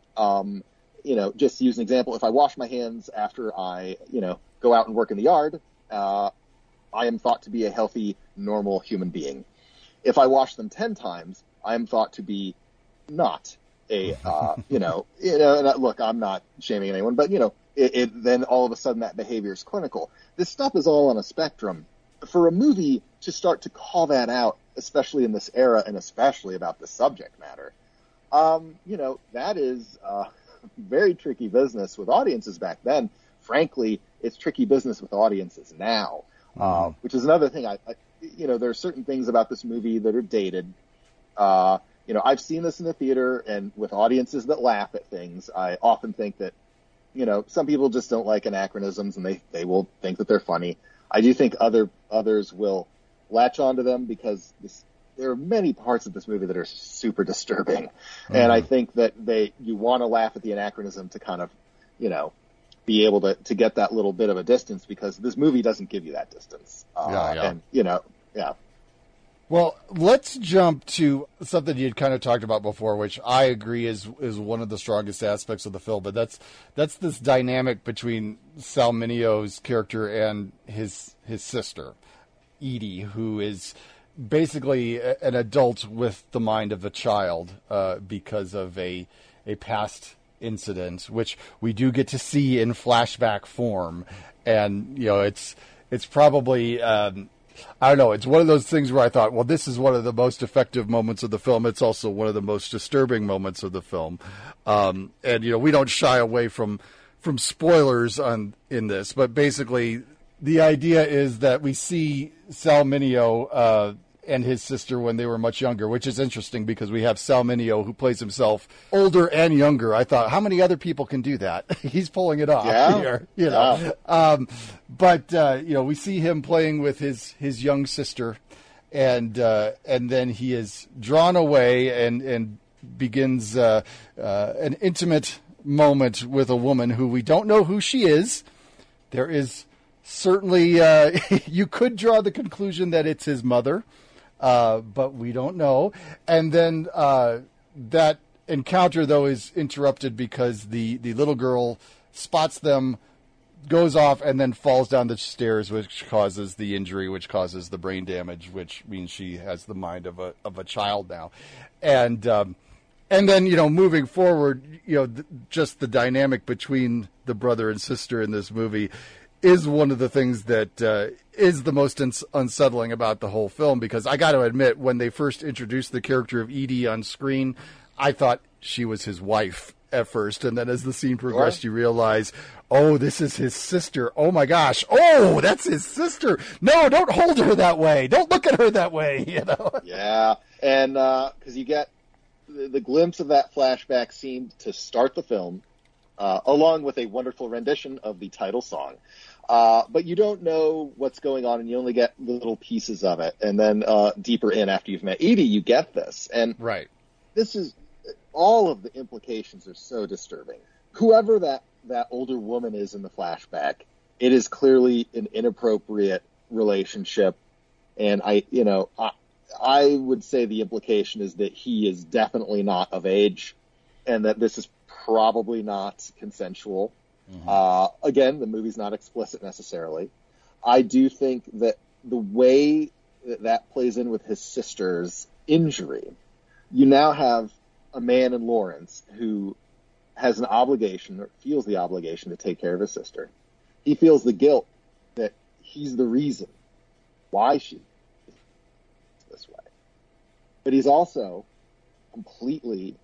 Um, you know, just to use an example, if I wash my hands after I, you know, go out and work in the yard, uh, I am thought to be a healthy, normal human being. If I wash them ten times, I am thought to be not a, uh, you know, you know. And look, I'm not shaming anyone, but you know, it, it, then all of a sudden that behavior is clinical. This stuff is all on a spectrum. For a movie to start to call that out, especially in this era and especially about the subject matter, um, you know, that is uh, very tricky business with audiences back then. Frankly, it's tricky business with audiences now, mm-hmm. uh, which is another thing. I, I, you know, there are certain things about this movie that are dated. Uh, you know, I've seen this in the theater, and with audiences that laugh at things, I often think that, you know, some people just don't like anachronisms, and they, they will think that they're funny. I do think other others will latch onto them because this, there are many parts of this movie that are super disturbing, mm-hmm. and I think that they you want to laugh at the anachronism to kind of, you know, be able to, to get that little bit of a distance, because this movie doesn't give you that distance. Uh, yeah, yeah. And you know, yeah. Well, let's jump to something you'd kind of talked about before, which I agree is is one of the strongest aspects of the film. But that's that's this dynamic between Sal Mineo's character and his his sister, Edie, who is basically a, an adult with the mind of a child uh, because of a a past incident, which we do get to see in flashback form, and you know it's it's probably. Um, I don't know. It's one of those things where I thought, well, this is one of the most effective moments of the film. It's also one of the most disturbing moments of the film. Um, and, you know, we don't shy away from from spoilers on in this. But basically, the idea is that we see Sal Mineo uh, and his sister when they were much younger, which is interesting because we have Sal Mineo who plays himself older and younger. I thought, how many other people can do that? He's pulling it off Yeah. here, you know. Yeah. Um, but uh, you know, we see him playing with his his young sister, and uh, and then he is drawn away and and begins uh, uh, an intimate moment with a woman who we don't know who she is. There is certainly, uh, you could draw the conclusion that it's his mother, uh, but we don't know. And then uh, that encounter, though, is interrupted because the, the little girl spots them, goes off, and then falls down the stairs, which causes the injury, which causes the brain damage, which means she has the mind of a of a child now. And um, and then, you know, moving forward, you know, th- just the dynamic between the brother and sister in this movie is one of the things that uh, is the most uns- unsettling about the whole film, because I got to admit, when they first introduced the character of Edie on screen, I thought she was his wife at first, and then as the scene progressed, you realize, oh, this is his sister. Oh my gosh. Oh, that's his sister. No, don't hold her that way. Don't look at her that way. You know? Yeah, and because uh, you get the, the glimpse of that flashback scene to start the film, uh, along with a wonderful rendition of the title song. Uh, but you don't know what's going on, and you only get little pieces of it. And then uh, deeper in, after you've met Edie, you get this. And right. This is, all of the implications are so disturbing. Whoever that, that older woman is in the flashback, it is clearly an inappropriate relationship. And I, you know, I, I would say the implication is that he is definitely not of age, and that this is probably not consensual. Mm-hmm. Uh, again, the movie's not explicit necessarily. I do think that the way that that plays in with his sister's injury, you now have a man in Lawrence who has an obligation, or feels the obligation, to take care of his sister. He feels the guilt that he's the reason why she is this way. But he's also completely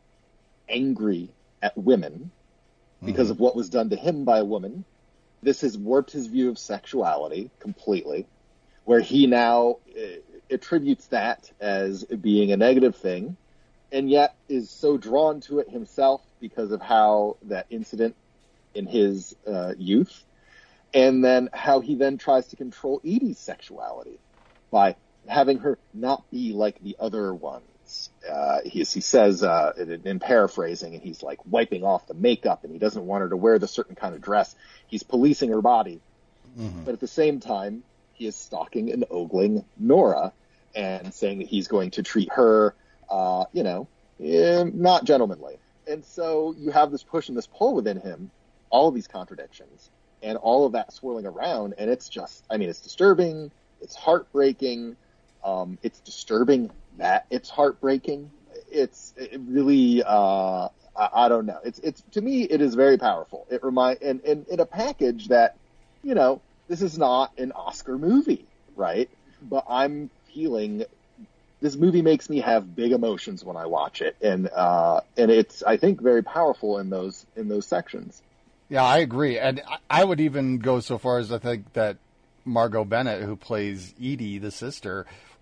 angry at women because mm-hmm. of what was done to him by a woman. This has warped his view of sexuality completely, where he now uh, attributes that as being a negative thing, and yet is so drawn to it himself because of how that incident in his uh, youth, and then how he then tries to control Edie's sexuality by having her not be like the other ones. Uh, he, he says, uh, in, in paraphrasing, and he's like wiping off the makeup, and he doesn't want her to wear the certain kind of dress. He's policing her body. Mm-hmm. But at the same time, he is stalking and ogling Nora and saying that he's going to treat her, uh, you know, eh, not gentlemanly. And so you have this push and this pull within him, all of these contradictions, and all of that swirling around, and it's just, I mean, it's disturbing, it's heartbreaking, um, it's disturbing that it's heartbreaking. It's it really, uh, I, I don't know. It's, it's, to me, it is very powerful. It remind, and, and in a package that, you know, this is not an Oscar movie, right? But I'm feeling, this movie makes me have big emotions when I watch it. And, uh, and it's, I think, very powerful in those, in those sections. Yeah, I agree. And I would even go so far as I think that Margot Bennett, who plays Edie, the sister,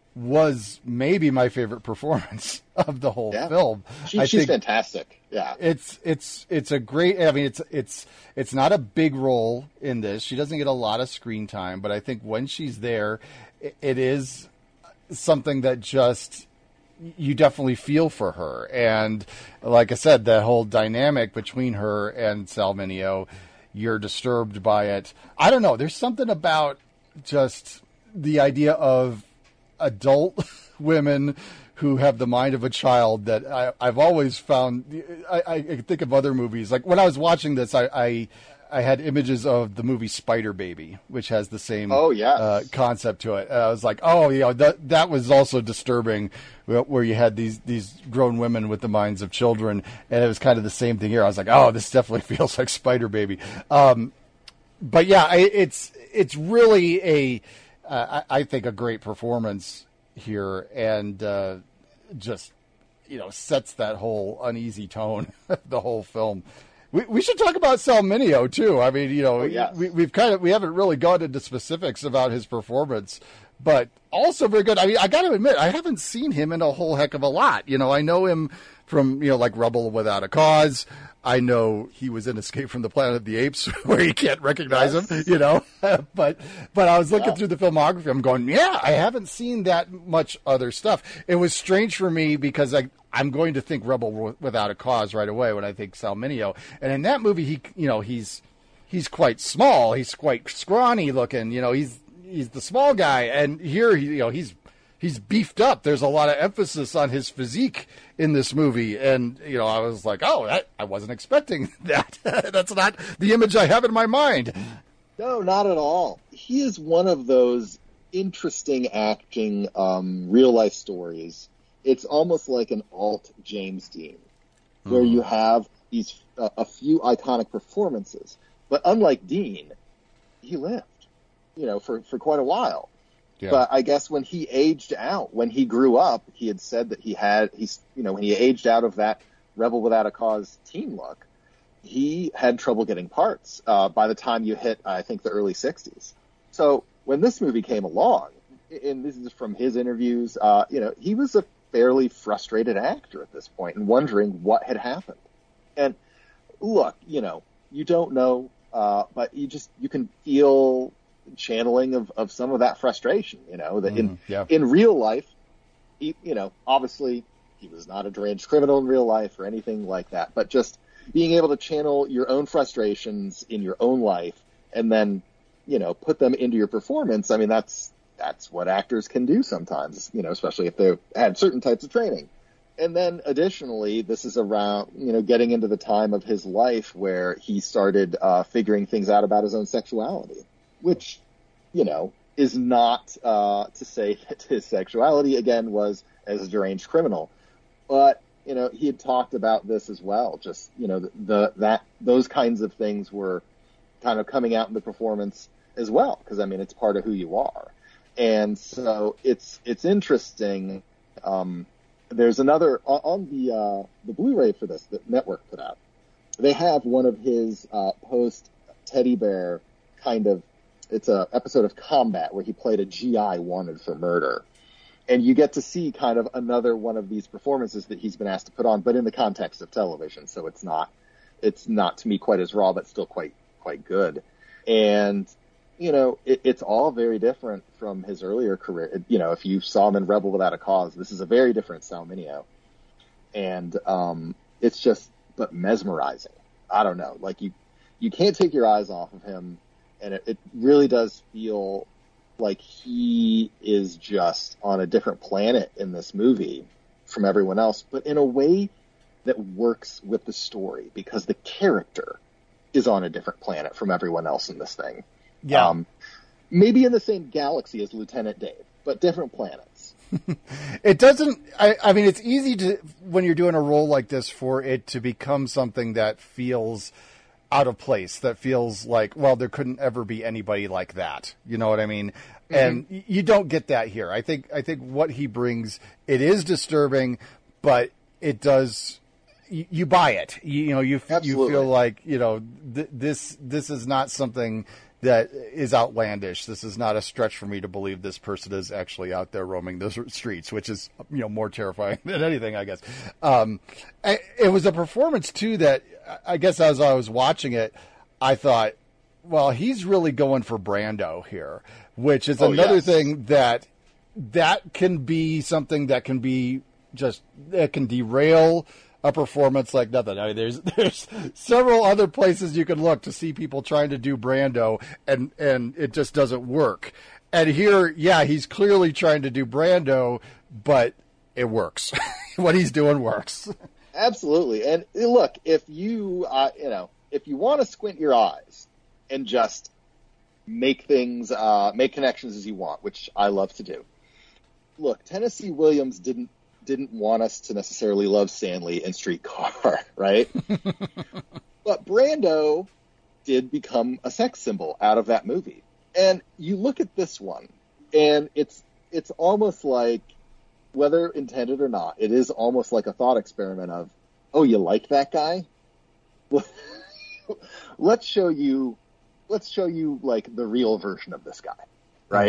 was maybe my favorite performance of the whole yeah. film. She, I she's think fantastic. Yeah. It's, it's, it's a great, I mean, it's, it's, it's not a big role in this. She doesn't get a lot of screen time, but I think when she's there, it, it is something that just, you definitely feel for her. And like I said, that whole dynamic between her and Sal Mineo, you're disturbed by it. I don't know. There's something about just the idea of adult women who have the mind of a child that I, I've always found. I, I think of other movies. Like when I was watching this, I, I, I had images of the movie Spider Baby, which has the same oh, yes. uh, concept to it. And I was like, oh, you know, that that was also disturbing, where you had these these grown women with the minds of children, and it was kind of the same thing here. I was like, oh, this definitely feels like Spider Baby. Um, but yeah, I, it's it's really a, uh, I, I think, a great performance here, and uh, just, you know, sets that whole uneasy tone the whole film. We, we should talk about Sal Mineo too. I mean, you know, oh, yes. we, we've kind of we haven't really gone into specifics about his performance, but also very good. I mean, I got to admit, I haven't seen him in a whole heck of a lot. You know, I know him from, you know, like Rebel Without a Cause. I know he was in Escape from the Planet of the Apes, where you can't recognize yes. him, you know. but but I was looking yeah. through the filmography. I'm going, yeah, I haven't seen that much other stuff. It was strange for me because I, I'm going to think Rebel Without a Cause right away when I think Sal Mineo. And in that movie, he, you know, he's he's quite small. He's quite scrawny looking. You know, he's he's the small guy. And here, you know, he's he's beefed up. There's a lot of emphasis on his physique in this movie. And, you know, I was like, oh, that, I wasn't expecting that. That's not the image I have in my mind. No, not at all. He is one of those interesting acting um, real-life stories. It's almost like an alt James Dean, where mm. you have these uh, a few iconic performances. But unlike Dean, he lived, you know, for, for quite a while. Yeah. But I guess when he aged out, when he grew up, he had said that he had, he's, you know, when he aged out of that Rebel Without a Cause teen look, he had trouble getting parts uh, by the time you hit, I think, the early sixties. So when this movie came along, and this is from his interviews, uh, you know, he was a fairly frustrated actor at this point and wondering what had happened. And look, you know, you don't know, uh, but you just, you can feel channeling of, of some of that frustration, you know, that in, mm, yeah. in real life, he, you know, obviously he was not a deranged criminal in real life or anything like that, but just being able to channel your own frustrations in your own life and then, you know, put them into your performance. I mean, that's, that's what actors can do sometimes, you know, especially if they've had certain types of training. And then additionally, this is around, you know, getting into the time of his life where he started uh, figuring things out about his own sexuality. Which, you know, is not uh, to say that his sexuality, again, was as a deranged criminal. But, you know, he had talked about this as well. Just, you know, the, the that those kinds of things were kind of coming out in the performance as well. Because, I mean, it's part of who you are. And so it's it's interesting. Um, there's another, on the uh, the Blu-ray for this that Network put out, they have one of his uh, post-Teddy Bear kind of, it's a episode of Combat where he played a G I wanted for murder. And you get to see kind of another one of these performances that he's been asked to put on, but in the context of television. So it's not, it's not to me quite as raw, but still quite, quite good. And, you know, it, it's all very different from his earlier career. It, you know, if you saw him in Rebel Without a Cause, this is a very different Sal Mineo. And, um, it's just, but mesmerizing. I don't know. Like you, you can't take your eyes off of him. And it, it really does feel like he is just on a different planet in this movie from everyone else, but in a way that works with the story because the character is on a different planet from everyone else in this thing. Yeah. Um, maybe in the same galaxy as Lieutenant Dave, but different planets. It doesn't, I, I mean, it's easy to, when you're doing a role like this, for it to become something that feels out of place, that feels like, well, there couldn't ever be anybody like that. You know what I mean? Mm-hmm. And you don't get that here. I think, I think what he brings, it is disturbing, but it does, you, you buy it. You, you know, you, Absolutely. you feel like, you know, th- this, this is not something that is outlandish. This is not a stretch for me to believe this person is actually out there roaming the streets, which is, you know, more terrifying than anything, I guess. Um, it was a performance too that I guess as I was watching it, I thought, well, he's really going for Brando here, which is oh, another yes. thing that that can be something that can be just, it can derail a performance like nothing. I mean, there's there's several other places you can look to see people trying to do Brando, and and it just doesn't work. And here, yeah, he's clearly trying to do Brando, but it works. What he's doing works. Absolutely. And look, if you uh, you know, if you want to squint your eyes and just make things, uh, make connections as you want, which I love to do. Look, Tennessee Williams didn't didn't want us to necessarily love Stanley and Streetcar, right? But Brando did become a sex symbol out of that movie. And you look at this one, and it's it's almost like, whether intended or not, it is almost like a thought experiment of, oh, you like that guy? let's show you, let's show you like the real version of this guy, right? Mm-hmm.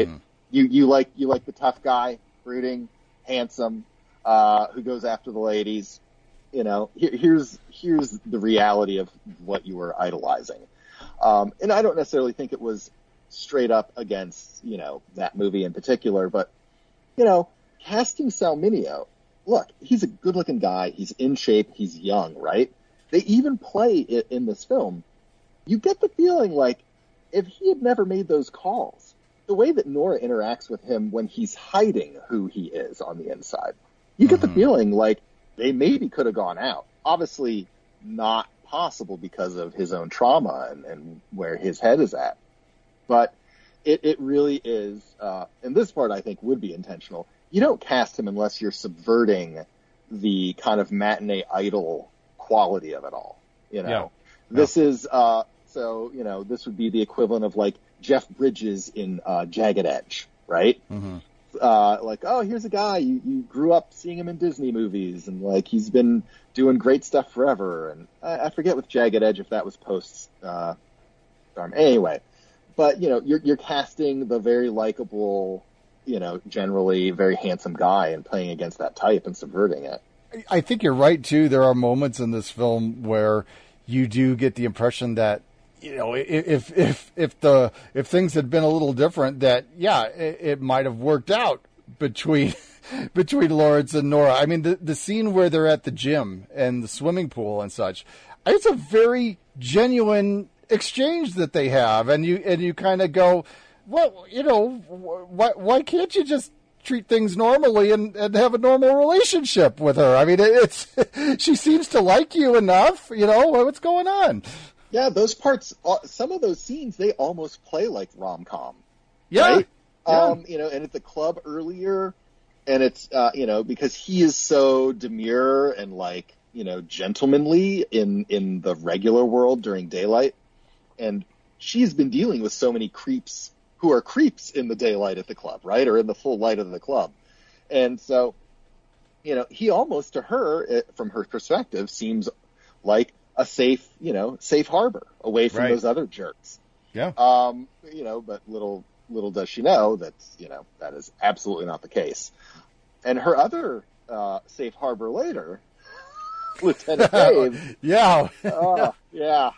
You you like you like the tough guy, brooding, handsome, uh, who goes after the ladies. You know, here, here's here's the reality of what you were idolizing. Um, and I don't necessarily think it was straight up against, you know, that movie in particular, but, you know, casting Sal Mineo, look, he's a good-looking guy. He's in shape. He's young, right? They even play it in this film. You get the feeling like if he had never made those calls, the way that Nora interacts with him when he's hiding who he is on the inside, you get mm-hmm. the feeling like they maybe could have gone out. Obviously not possible because of his own trauma and, and where his head is at. But it, it really is, uh, and this part I think would be intentional. You don't cast him unless you're subverting the kind of matinee idol quality of it all. You know, yeah. this yeah. is, uh, so, you know, this would be the equivalent of like Jeff Bridges in uh, Jagged Edge, right? Mm-hmm. Uh, like, oh, here's a guy, you, you grew up seeing him in Disney movies, and like he's been doing great stuff forever. And I, I forget with Jagged Edge if that was post uh, Storm. Anyway, but you know, you're you're casting the very likable, you know, generally very handsome guy and playing against that type and subverting it. I think you're right too. There are moments in this film where you do get the impression that, you know, if if if the if things had been a little different, that yeah, it, it might have worked out between between Lawrence and Nora. I mean, the the scene where they're at the gym and the swimming pool and such, it's a very genuine exchange that they have, and you and you kind of go, well, you know, why why can't you just treat things normally and, and have a normal relationship with her? I mean, it's she seems to like you enough. You know, what's going on? Yeah, those parts, some of those scenes, they almost play like rom-com. Yeah. Right? yeah. Um, you know, and at the club earlier, and it's, uh, you know, because he is so demure and like, you know, gentlemanly in, in the regular world during daylight. And she's been dealing with so many creeps who are creeps in the daylight at the club, right? Or in the full light of the club. And so, you know, he almost to her, from her perspective, seems like a safe, you know, safe harbor away from right. those other jerks. Yeah. Um, you know, but little, little does she know that, you know, that is absolutely not the case. And her other, uh, safe harbor later, Lieutenant Dave. yeah. oh, yeah.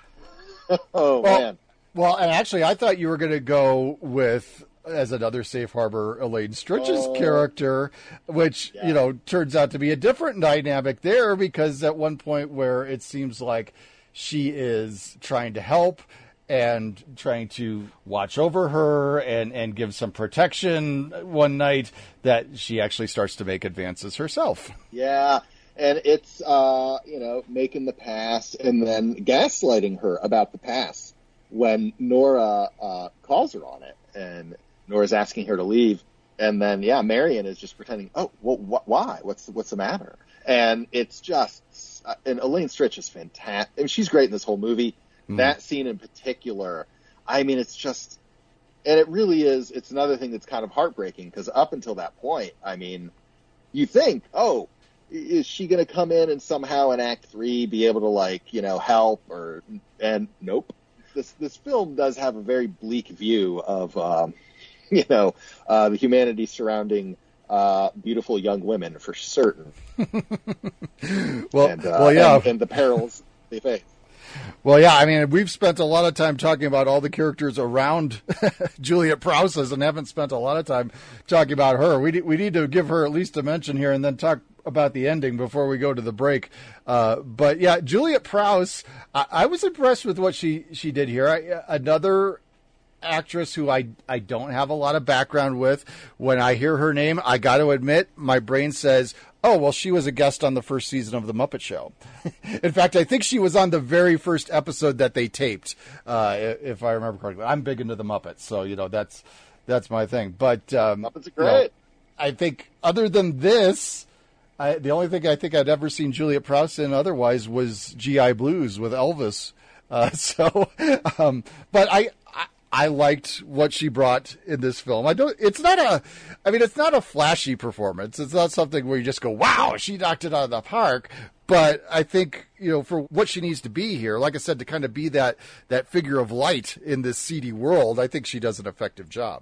oh, well, man. Well, and actually, I thought you were going to go with, as another safe harbor, Elaine Stritch's oh, character, which, yeah. you know, turns out to be a different dynamic there, because at one point where it seems like she is trying to help and trying to watch over her and, and give some protection one night, that she actually starts to make advances herself. Yeah. And it's, uh, you know, making the pass and then gaslighting her about the pass when Nora uh, calls her on it. And Nora's asking her to leave, and then yeah, Marion is just pretending. Oh, well, wh- why? What's the, what's the matter? And it's just, uh, and Elaine Stritch is fantastic. I mean, she's great in this whole movie. Mm. That scene in particular, I mean, it's just, and it really is. It's another thing that's kind of heartbreaking, because up until that point, I mean, you think, oh, is she going to come in and somehow in Act Three be able to, like, you know, help or? And nope. This this film does have a very bleak view of. Um, You know, uh, the humanity surrounding uh, beautiful young women, for certain. well, and, uh, well, yeah, and, and the perils they face. Well, yeah, I mean, we've spent a lot of time talking about all the characters around Juliet Prowse and haven't spent a lot of time talking about her. We we need to give her at least a mention here, and then talk about the ending before we go to the break. Uh, but yeah, Juliet Prowse, I, I was impressed with what she she did here. I, another. actress who I, I don't have a lot of background with. When I hear her name, I got to admit, my brain says, oh, well, she was a guest on the first season of The Muppet Show. In fact, I think she was on the very first episode that they taped, uh, if I remember correctly. I'm big into The Muppets, so, you know, that's that's my thing. But um, Muppets are great. You know, I think other than this, I, the only thing I think I'd ever seen Juliet Prowse in otherwise was G I Blues with Elvis. Uh, so, um, but I... I I liked what she brought in this film. I don't, it's not a, I mean, it's not a flashy performance. It's not something where you just go, wow, she knocked it out of the park. But I think, you know, for what she needs to be here, like I said, to kind of be that, that figure of light in this seedy world, I think she does an effective job.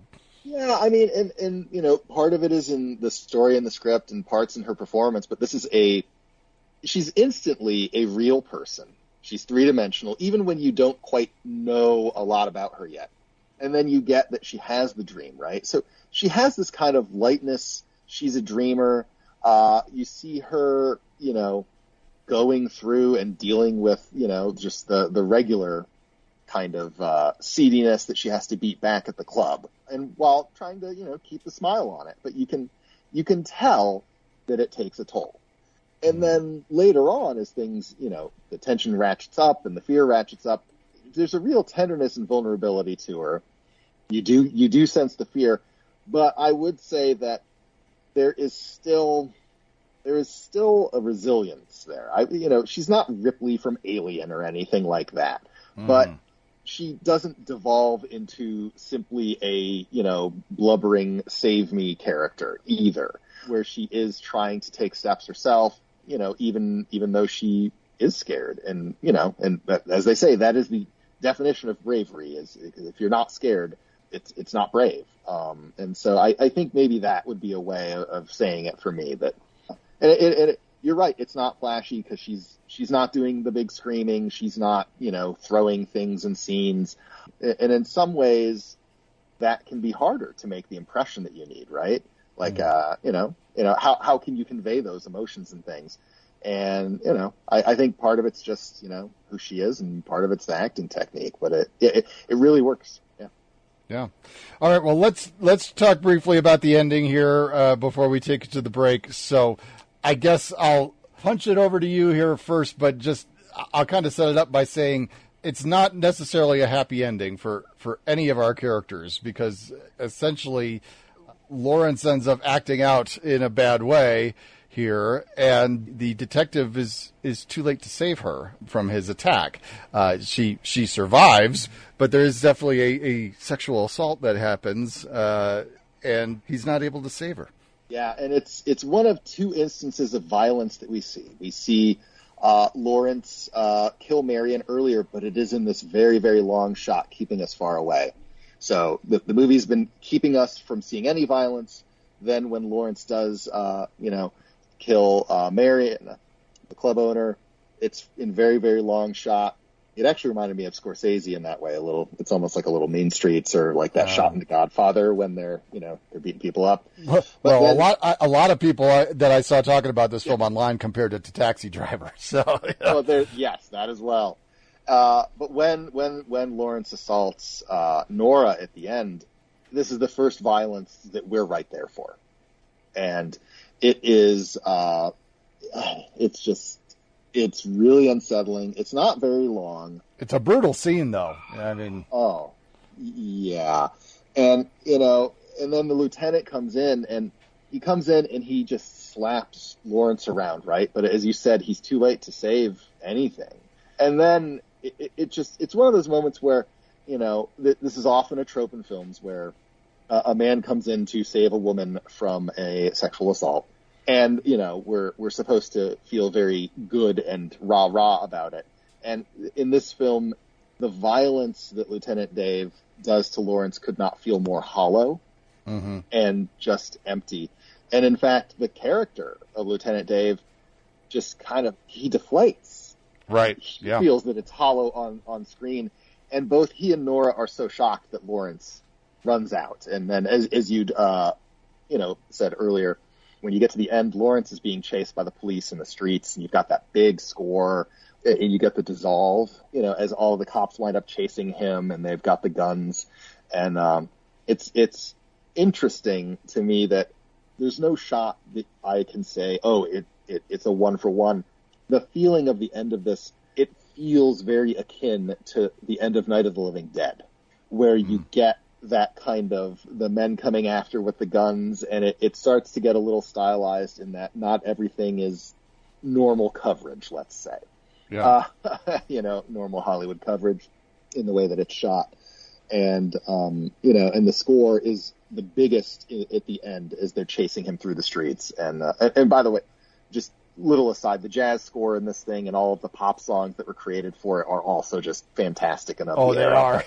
Yeah, I mean, and, and, you know, part of it is in the story and the script and parts in her performance, but this is a, she's instantly a real person. She's three-dimensional, even when you don't quite know a lot about her yet. And then you get that she has the dream, right? So she has this kind of lightness. She's a dreamer. Uh, you see her, you know, going through and dealing with, you know, just the, the regular kind of uh, seediness that she has to beat back at the club, and while trying to, you know, keep the smile on it. But you can you can tell that it takes a toll. And then later on, as things, you know, the tension ratchets up and the fear ratchets up, there's a real tenderness and vulnerability to her. You do you do sense the fear, but I would say that there is still there is still a resilience there. I, you know, she's not Ripley from Alien or anything like that, mm. but she doesn't devolve into simply a, you know, blubbering save me character either, where she is trying to take steps herself, you know, even even though she is scared. And, you know, and as they say, that is the definition of bravery, is if you're not scared, it's it's not brave. Um, and so I, I think maybe that would be a way of, of saying it for me. But and it, and it, you're right, it's not flashy because she's she's not doing the big screaming. She's not, you know, throwing things in scenes. And in some ways, that can be harder to make the impression that you need, right? Like, mm. uh, you know, you know, how how can you convey those emotions and things? And, you know, I, I think part of it's just, you know, who she is, and part of it's the acting technique. But it it, it really works. Yeah. Yeah. All right. Well, let's let's talk briefly about the ending here uh, before we take it to the break. So I guess I'll punch it over to you here first, but just I'll kind of set it up by saying it's not necessarily a happy ending for, for any of our characters, because essentially Lawrence ends up acting out in a bad way here, and the detective is, is too late to save her from his attack. Uh, she she survives, but there is definitely a, a sexual assault that happens, uh, and he's not able to save her. Yeah, and it's it's one of two instances of violence that we see. We see uh, Lawrence uh, kill Marion earlier, but it is in this very, very long shot, keeping us far away. So the, the movie's been keeping us from seeing any violence. Then when Lawrence does, uh, you know, kill uh, Marion, the club owner, it's in very, very long shot. It actually reminded me of Scorsese in that way a little. It's almost like a little Mean Streets, or like that um, shot in The Godfather when they're, you know, they're beating people up. Well, well then, a lot, a lot of people that I saw talking about this film yeah. online compared it to Taxi Driver. So, yeah. well, there, yes, that as well. Uh, but when when when Lawrence assaults uh, Nora at the end, this is the first violence that we're right there for, and it is. Uh, it's just. It's really unsettling. It's not very long. It's a brutal scene, though. I mean, oh, yeah, and you know, and then the lieutenant comes in, and he comes in and he just slaps Lawrence around, right? But as you said, he's too late to save anything. And then it, it, it just, it's one of those moments where, you know, th- this is often a trope in films where uh, a man comes in to save a woman from a sexual assault. And, you know, we're we're supposed to feel very good and rah-rah about it. And in this film, the violence that Lieutenant Dave does to Lawrence could not feel more hollow mm-hmm. and just empty. And in fact, the character of Lieutenant Dave just kind of, he deflates. Right, he yeah. feels that it's hollow on, on screen. And both he and Nora are so shocked that Lawrence runs out. And then, as, as you'd, uh, you know, said earlier, when you get to the end, Lawrence is being chased by the police in the streets, and you've got that big score, and you get the dissolve, you know, as all the cops wind up chasing him, and they've got the guns. And um, it's it's interesting to me that there's no shot that I can say, oh, it, it it's a one for one. The feeling of the end of this, it feels very akin to the end of Night of the Living Dead, where mm. you get that kind of the men coming after with the guns, and it, it starts to get a little stylized in that not everything is normal coverage, let's say. Yeah. Uh, you know, normal Hollywood coverage in the way that it's shot. And, um, you know, and the score is the biggest I- at the end as they're chasing him through the streets. And, uh, and, and by the way, just little aside, the jazz score in this thing and all of the pop songs that were created for it are also just fantastic enough. Oh, they are.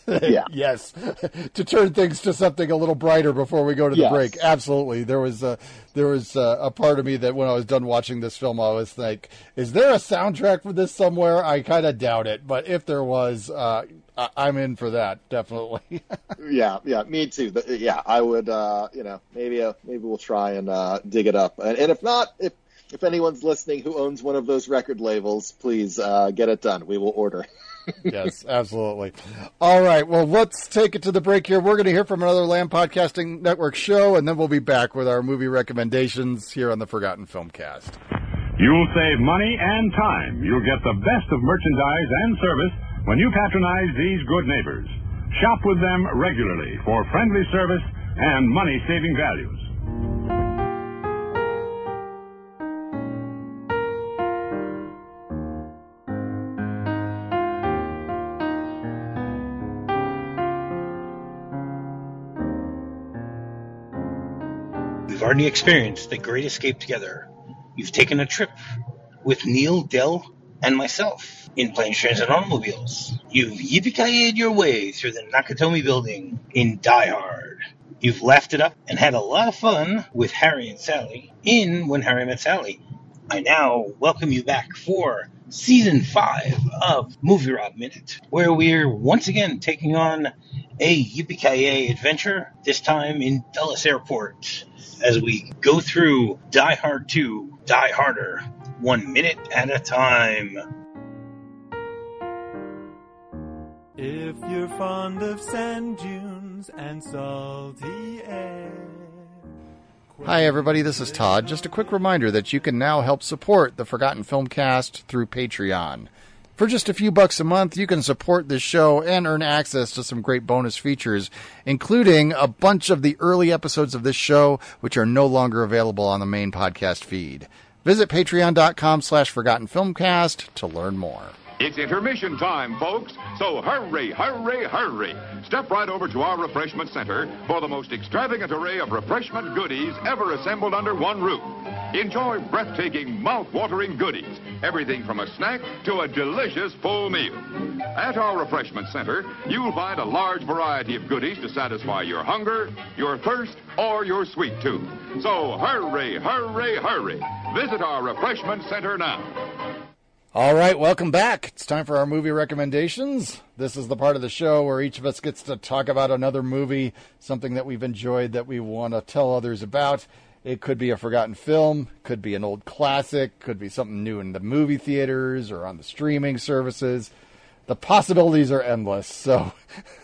Yeah. Yes. To turn things to something a little brighter before we go to the Yes. break. Absolutely. There was a, there was a, a part of me that when I was done watching this film, I was like, is there a soundtrack for this somewhere? I kind of doubt it. But if there was, uh, I- I'm in for that. Definitely. Yeah, yeah, me too. The- Yeah, I would, uh, you know, maybe uh, maybe we'll try and uh, dig it up. And, and if not, if if anyone's listening who owns one of those record labels, please uh, get it done. We will order. Yes, absolutely. All right, well, let's take it to the break here. We're going to hear from another Lamb Podcasting Network show, and then we'll be back with our movie recommendations here on the Forgotten Filmcast. You'll save money and time. You'll get the best of merchandise and service when you patronize these good neighbors. Shop with them regularly for friendly service and money-saving values. We've already experienced the Great Escape together. You've taken a trip with Neil, Dell, and myself in planes, trains, and automobiles. You've yippee-ki-yayed your way through the Nakatomi Building in Die Hard. You've laughed it up and had a lot of fun with Harry and Sally in When Harry Met Sally. I now welcome you back for Season five of Movie Rob Minute, where we're once again taking on a yippee-ki-yay adventure, this time in Dulles Airport, as we go through Die Hard two, Die Harder, one minute at a time. If you're fond of sand dunes and salty air. Hi, everybody. This is Todd. Just a quick reminder that you can now help support the Forgotten Filmcast through Patreon. For just a few bucks a month, you can support this show and earn access to some great bonus features, including a bunch of the early episodes of this show, which are no longer available on the main podcast feed. Visit patreon.com slash Forgotten Filmcast to learn more. It's intermission time, folks, so hurry, hurry, hurry. Step right over to our refreshment center for the most extravagant array of refreshment goodies ever assembled under one roof. Enjoy breathtaking, mouth-watering goodies, everything from a snack to a delicious full meal. At our refreshment center, you'll find a large variety of goodies to satisfy your hunger, your thirst, or your sweet tooth. So hurry, hurry, hurry. Visit our refreshment center now. All right, welcome back. It's time for our movie recommendations. This is the part of the show where each of us gets to talk about another movie, something that we've enjoyed that we want to tell others about. It could be a forgotten film, could be an old classic, could be something new in the movie theaters or on the streaming services. The possibilities are endless. So,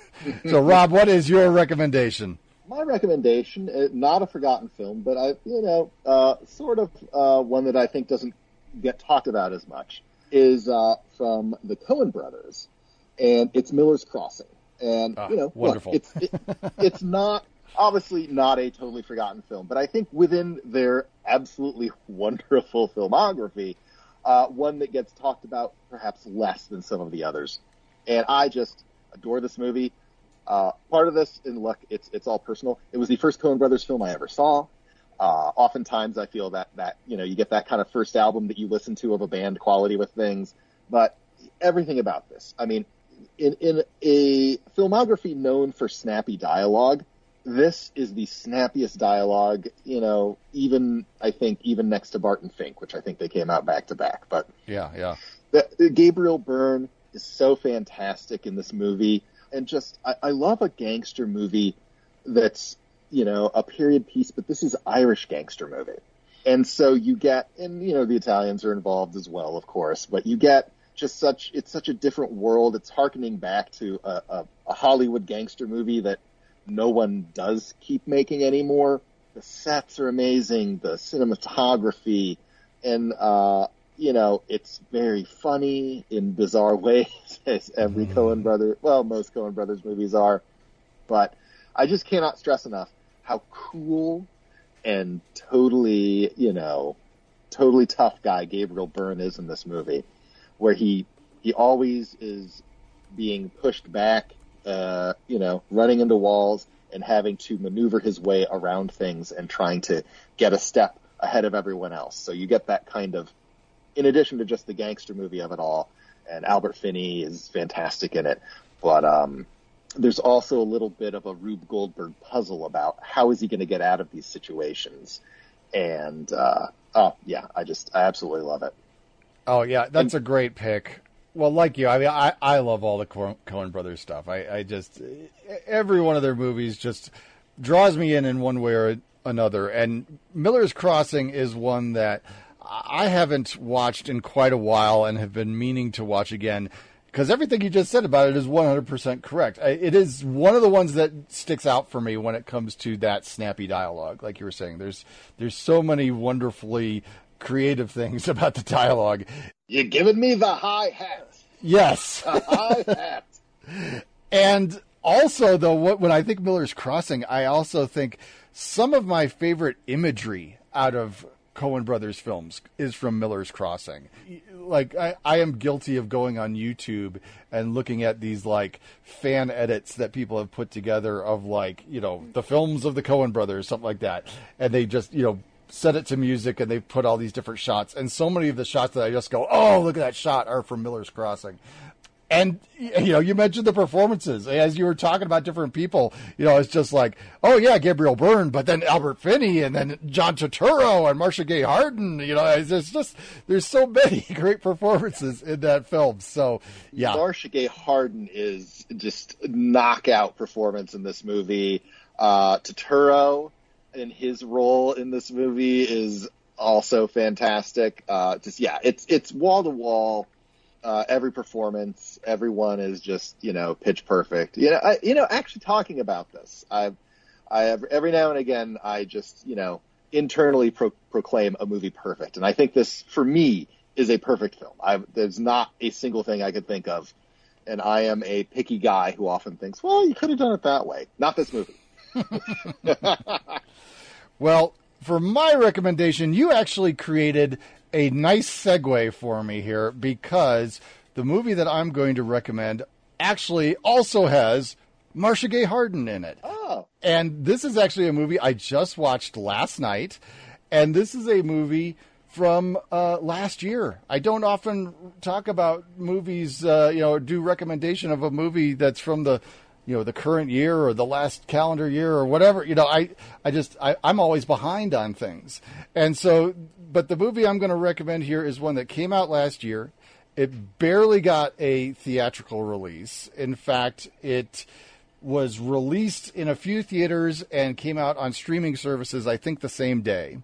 so Rob, what is your recommendation? My recommendation, uh, not a forgotten film, but I, you know, uh, sort of uh, one that I think doesn't get talked about as much, is uh, from the Coen brothers, and it's Miller's Crossing. And, Ah, you know, wonderful. look, it's, it, it's not, obviously not a totally forgotten film, but I think within their absolutely wonderful filmography, uh, one that gets talked about perhaps less than some of the others. And I just adore this movie. Uh, part of this, and look, it's it's all personal. It was the first Coen brothers film I ever saw. Uh, oftentimes I feel that, that, you know, you get that kind of first album that you listen to of a band quality with things, but everything about this, I mean, in, in a filmography known for snappy dialogue, this is the snappiest dialogue, you know, even, I think, even next to Barton Fink, which I think they came out back to back, but Yeah, yeah. the, Gabriel Byrne is so fantastic in this movie, and just, I, I love a gangster movie that's, you know, a period piece, but this is Irish gangster movie. And so you get, and, you know, the Italians are involved as well, of course, but you get just such, it's such a different world. It's hearkening back to a, a, a Hollywood gangster movie that no one does keep making anymore. The sets are amazing, the cinematography, and, uh, you know, it's very funny in bizarre ways, as every mm. Coen brother, well, most Coen brothers movies are, but I just cannot stress enough how cool and totally, you know, totally tough guy Gabriel Byrne is in this movie, where he he always is being pushed back, uh, you know, running into walls and having to maneuver his way around things and trying to get a step ahead of everyone else. So you get that kind of, in addition to just the gangster movie of it all, and Albert Finney is fantastic in it, but um, there's also a little bit of a Rube Goldberg puzzle about how is he going to get out of these situations. And, uh, oh, yeah, I just, I absolutely love it. Oh, yeah, that's and, a great pick. Well, like you, I mean, I, I love all the Coen Brothers stuff. I, I just, every one of their movies just draws me in in one way or another. And Miller's Crossing is one that I haven't watched in quite a while and have been meaning to watch again, because everything you just said about it is one hundred percent correct. It is one of the ones that sticks out for me when it comes to that snappy dialogue. Like you were saying, there's there's so many wonderfully creative things about the dialogue. You're giving me the high hat. Yes. The high hat. And also, though, what, when I think Miller's Crossing, I also think some of my favorite imagery out of Coen Brothers films is from Miller's Crossing. Like, I, I am guilty of going on YouTube and looking at these, like, fan edits that people have put together of, like, you know, the films of the Coen Brothers, something like that. And they just, you know, set it to music and they put all these different shots. And so many of the shots that I just go, oh, look at that shot, are from Miller's Crossing. And, you know, you mentioned the performances. As you were talking about different people, you know, it's just like, oh, yeah, Gabriel Byrne, but then Albert Finney, and then John Turturro, and Marcia Gay Harden. You know, there's just, there's so many great performances in that film. So, yeah. Marcia Gay Harden is just knockout performance in this movie. Uh, Turturro, in his role in this movie, is also fantastic. Uh, just, yeah, it's, it's wall to wall. Uh, every performance, everyone is just, you know, pitch perfect. You know, I, you know, actually talking about this, I, I have, every now and again, I just, you know, internally pro- proclaim a movie perfect. And I think this, for me, is a perfect film. I, there's not a single thing I could think of. And I am a picky guy who often thinks, well, you could have done it that way. Not this movie. Well, for my recommendation, you actually created a nice segue for me here, because the movie that I'm going to recommend actually also has Marcia Gay Harden in it. Oh. And this is actually a movie I just watched last night, and this is a movie from uh, last year. I don't often talk about movies, uh, you know, do recommendation of a movie that's from the, you know, the current year or the last calendar year or whatever. You know, I, I just, I, I'm always behind on things. And so, but the movie I'm going to recommend here is one that came out last year. It barely got a theatrical release. In fact, it was released in a few theaters and came out on streaming services, I think, the same day.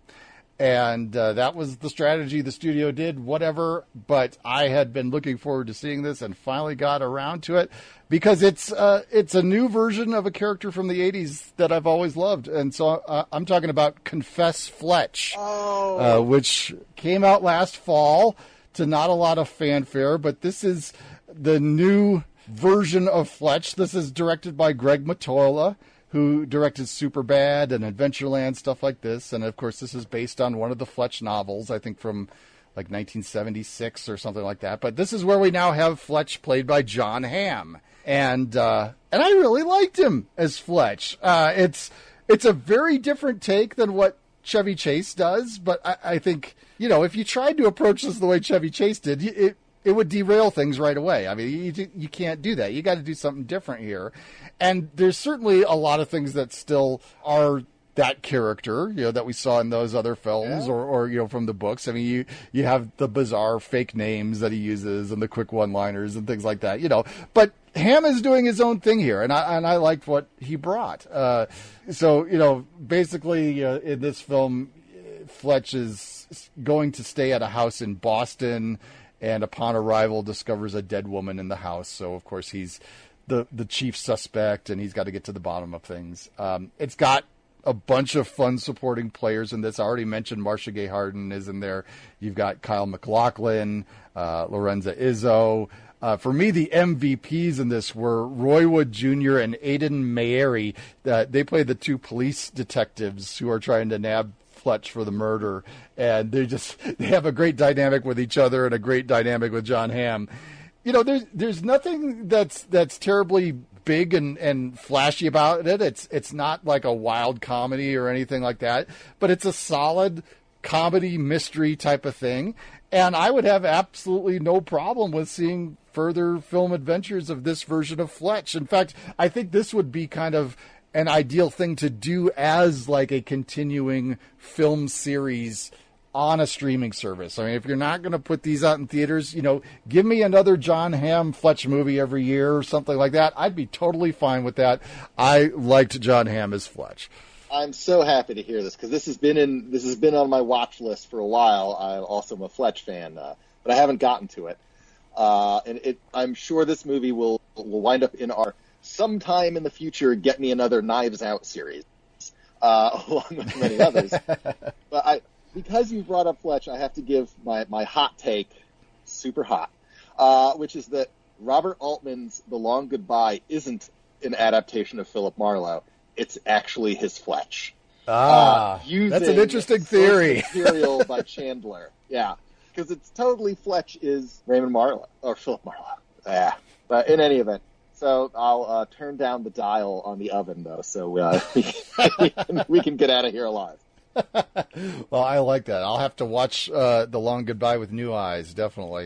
And uh, that was the strategy the studio did, whatever. But I had been looking forward to seeing this and finally got around to it, because it's uh, it's a new version of a character from the eighties that I've always loved. And so uh, I'm talking about Confess Fletch, oh. uh, which came out last fall to not a lot of fanfare. But this is the new version of Fletch. This is directed by Greg Mottola, who directed Superbad and Adventureland, stuff like this. And, of course, this is based on one of the Fletch novels, I think from, like, nineteen seventy-six or something like that. But this is where we now have Fletch played by Jon Hamm. And uh, and I really liked him as Fletch. Uh, it's it's a very different take than what Chevy Chase does. But I, I think, you know, if you tried to approach this the way Chevy Chase did, it it would derail things right away. I mean, you you can't do that. You got to do something different here. And there's certainly a lot of things that still are that character, you know, that we saw in those other films, yeah. or, or, you know, from the books. I mean, you, you have the bizarre fake names that he uses and the quick one-liners and things like that, you know. But Hamm is doing his own thing here, and I and I liked what he brought. Uh, so, you know, basically uh, in this film, Fletch is going to stay at a house in Boston, and upon arrival discovers a dead woman in the house. So, of course, he's the the chief suspect, and he's got to get to the bottom of things. Um, it's got a bunch of fun supporting players in this. I already mentioned Marcia Gay Harden is in there. You've got Kyle MacLachlan, uh, Lorenza Izzo. Uh, for me, the M V Ps in this were Roy Wood Junior and Aidan Mayeri. Uh, they play the two police detectives who are trying to nab Fletch for the murder, and they just they have a great dynamic with each other and a great dynamic with Jon Hamm. You know, there's there's nothing that's that's terribly big and, and flashy about it. It's it's not like a wild comedy or anything like that, but it's a solid comedy mystery type of thing. And I would have absolutely no problem with seeing further film adventures of this version of Fletch. In fact, I think this would be kind of an ideal thing to do as like a continuing film series on a streaming service. I mean, if you're not going to put these out in theaters, you know, give me another John Hamm Fletch movie every year or something like that. I'd be totally fine with that. I liked John Hamm as Fletch. I'm so happy to hear this because this has been in this has been on my watch list for a while. I'm also a Fletch fan, uh, but I haven't gotten to it. Uh, and it, I'm sure this movie will will wind up in our sometime in the future Get Me Another Knives Out series, uh, along with many others. But I. Because you brought up Fletch, I have to give my, my hot take, super hot, uh, which is that Robert Altman's The Long Goodbye isn't an adaptation of Philip Marlowe. It's actually his Fletch. Ah, uh, that's an interesting theory. Material by Chandler. Yeah, because it's totally Fletch is Raymond Marlowe, or Philip Marlowe. Yeah, but in any event. So I'll uh, turn down the dial on the oven, though, so uh, we, can, we can get out of here alive. Well, I like that. I'll have to watch uh, The Long Goodbye with new eyes, definitely.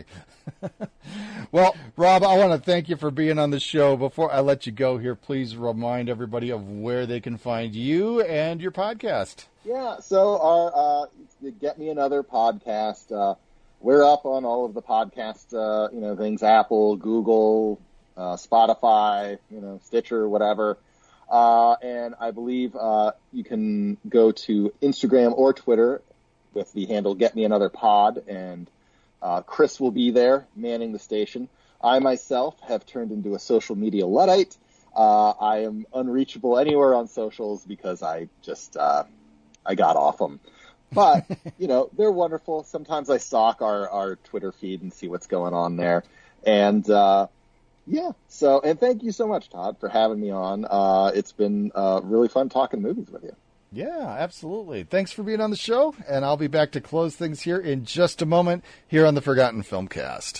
Well, Rob, I want to thank you for being on the show. Before I let you go here, please remind everybody of where they can find you and your podcast. Yeah, so our uh, Get Me Another podcast, uh, we're up on all of the podcast uh, you know, things, Apple, Google, uh, Spotify, you know, Stitcher, whatever. Uh, and I believe uh, you can go to Instagram or Twitter with the handle Get Me Another Pod, and uh, Chris will be there manning the station. I myself have turned into a social media Luddite. Uh, I am unreachable anywhere on socials because I just uh, I got off them. But, you know, they're wonderful. Sometimes I stalk our, our Twitter feed and see what's going on there. And, uh, yeah, so, and thank you so much, Todd, for having me on. Uh, it's been uh, really fun talking movies with you. Yeah, absolutely. Thanks for being on the show, and I'll be back to close things here in just a moment here on the Forgotten Filmcast.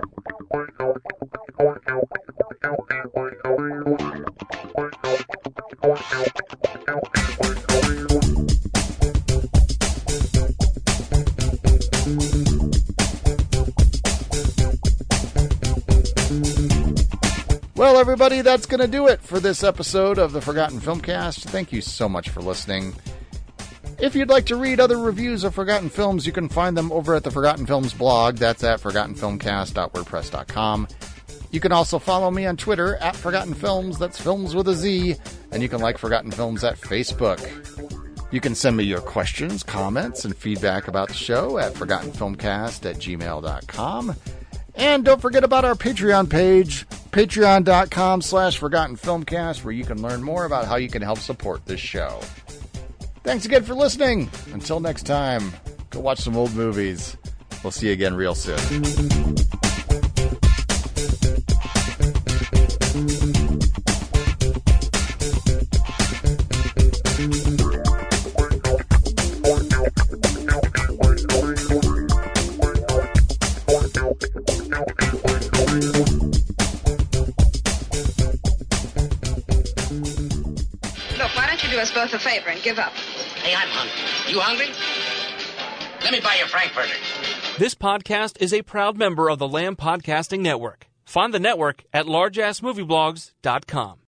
Well, everybody, that's going to do it for this episode of the Forgotten Filmcast. Thank you so much for listening. If you'd like to read other reviews of Forgotten Films, you can find them over at the Forgotten Films blog. That's at forgotten filmcast dot wordpress dot com. You can also follow me on Twitter at Forgotten Films. That's films with a Z. And you can like Forgotten Films at Facebook. You can send me your questions, comments, and feedback about the show at forgotten filmcast at gmail dot com. And don't forget about our Patreon page, patreon dot com slash forgotten filmcast, where you can learn more about how you can help support this show. Thanks again for listening. Until next time, go watch some old movies. We'll see you again real soon. us both a favor and give up. Hey, I'm hungry. You hungry? Let me buy you a Frankfurter. This podcast is a proud member of the Lamb Podcasting Network. Find the network at large ass movie blogs dot com.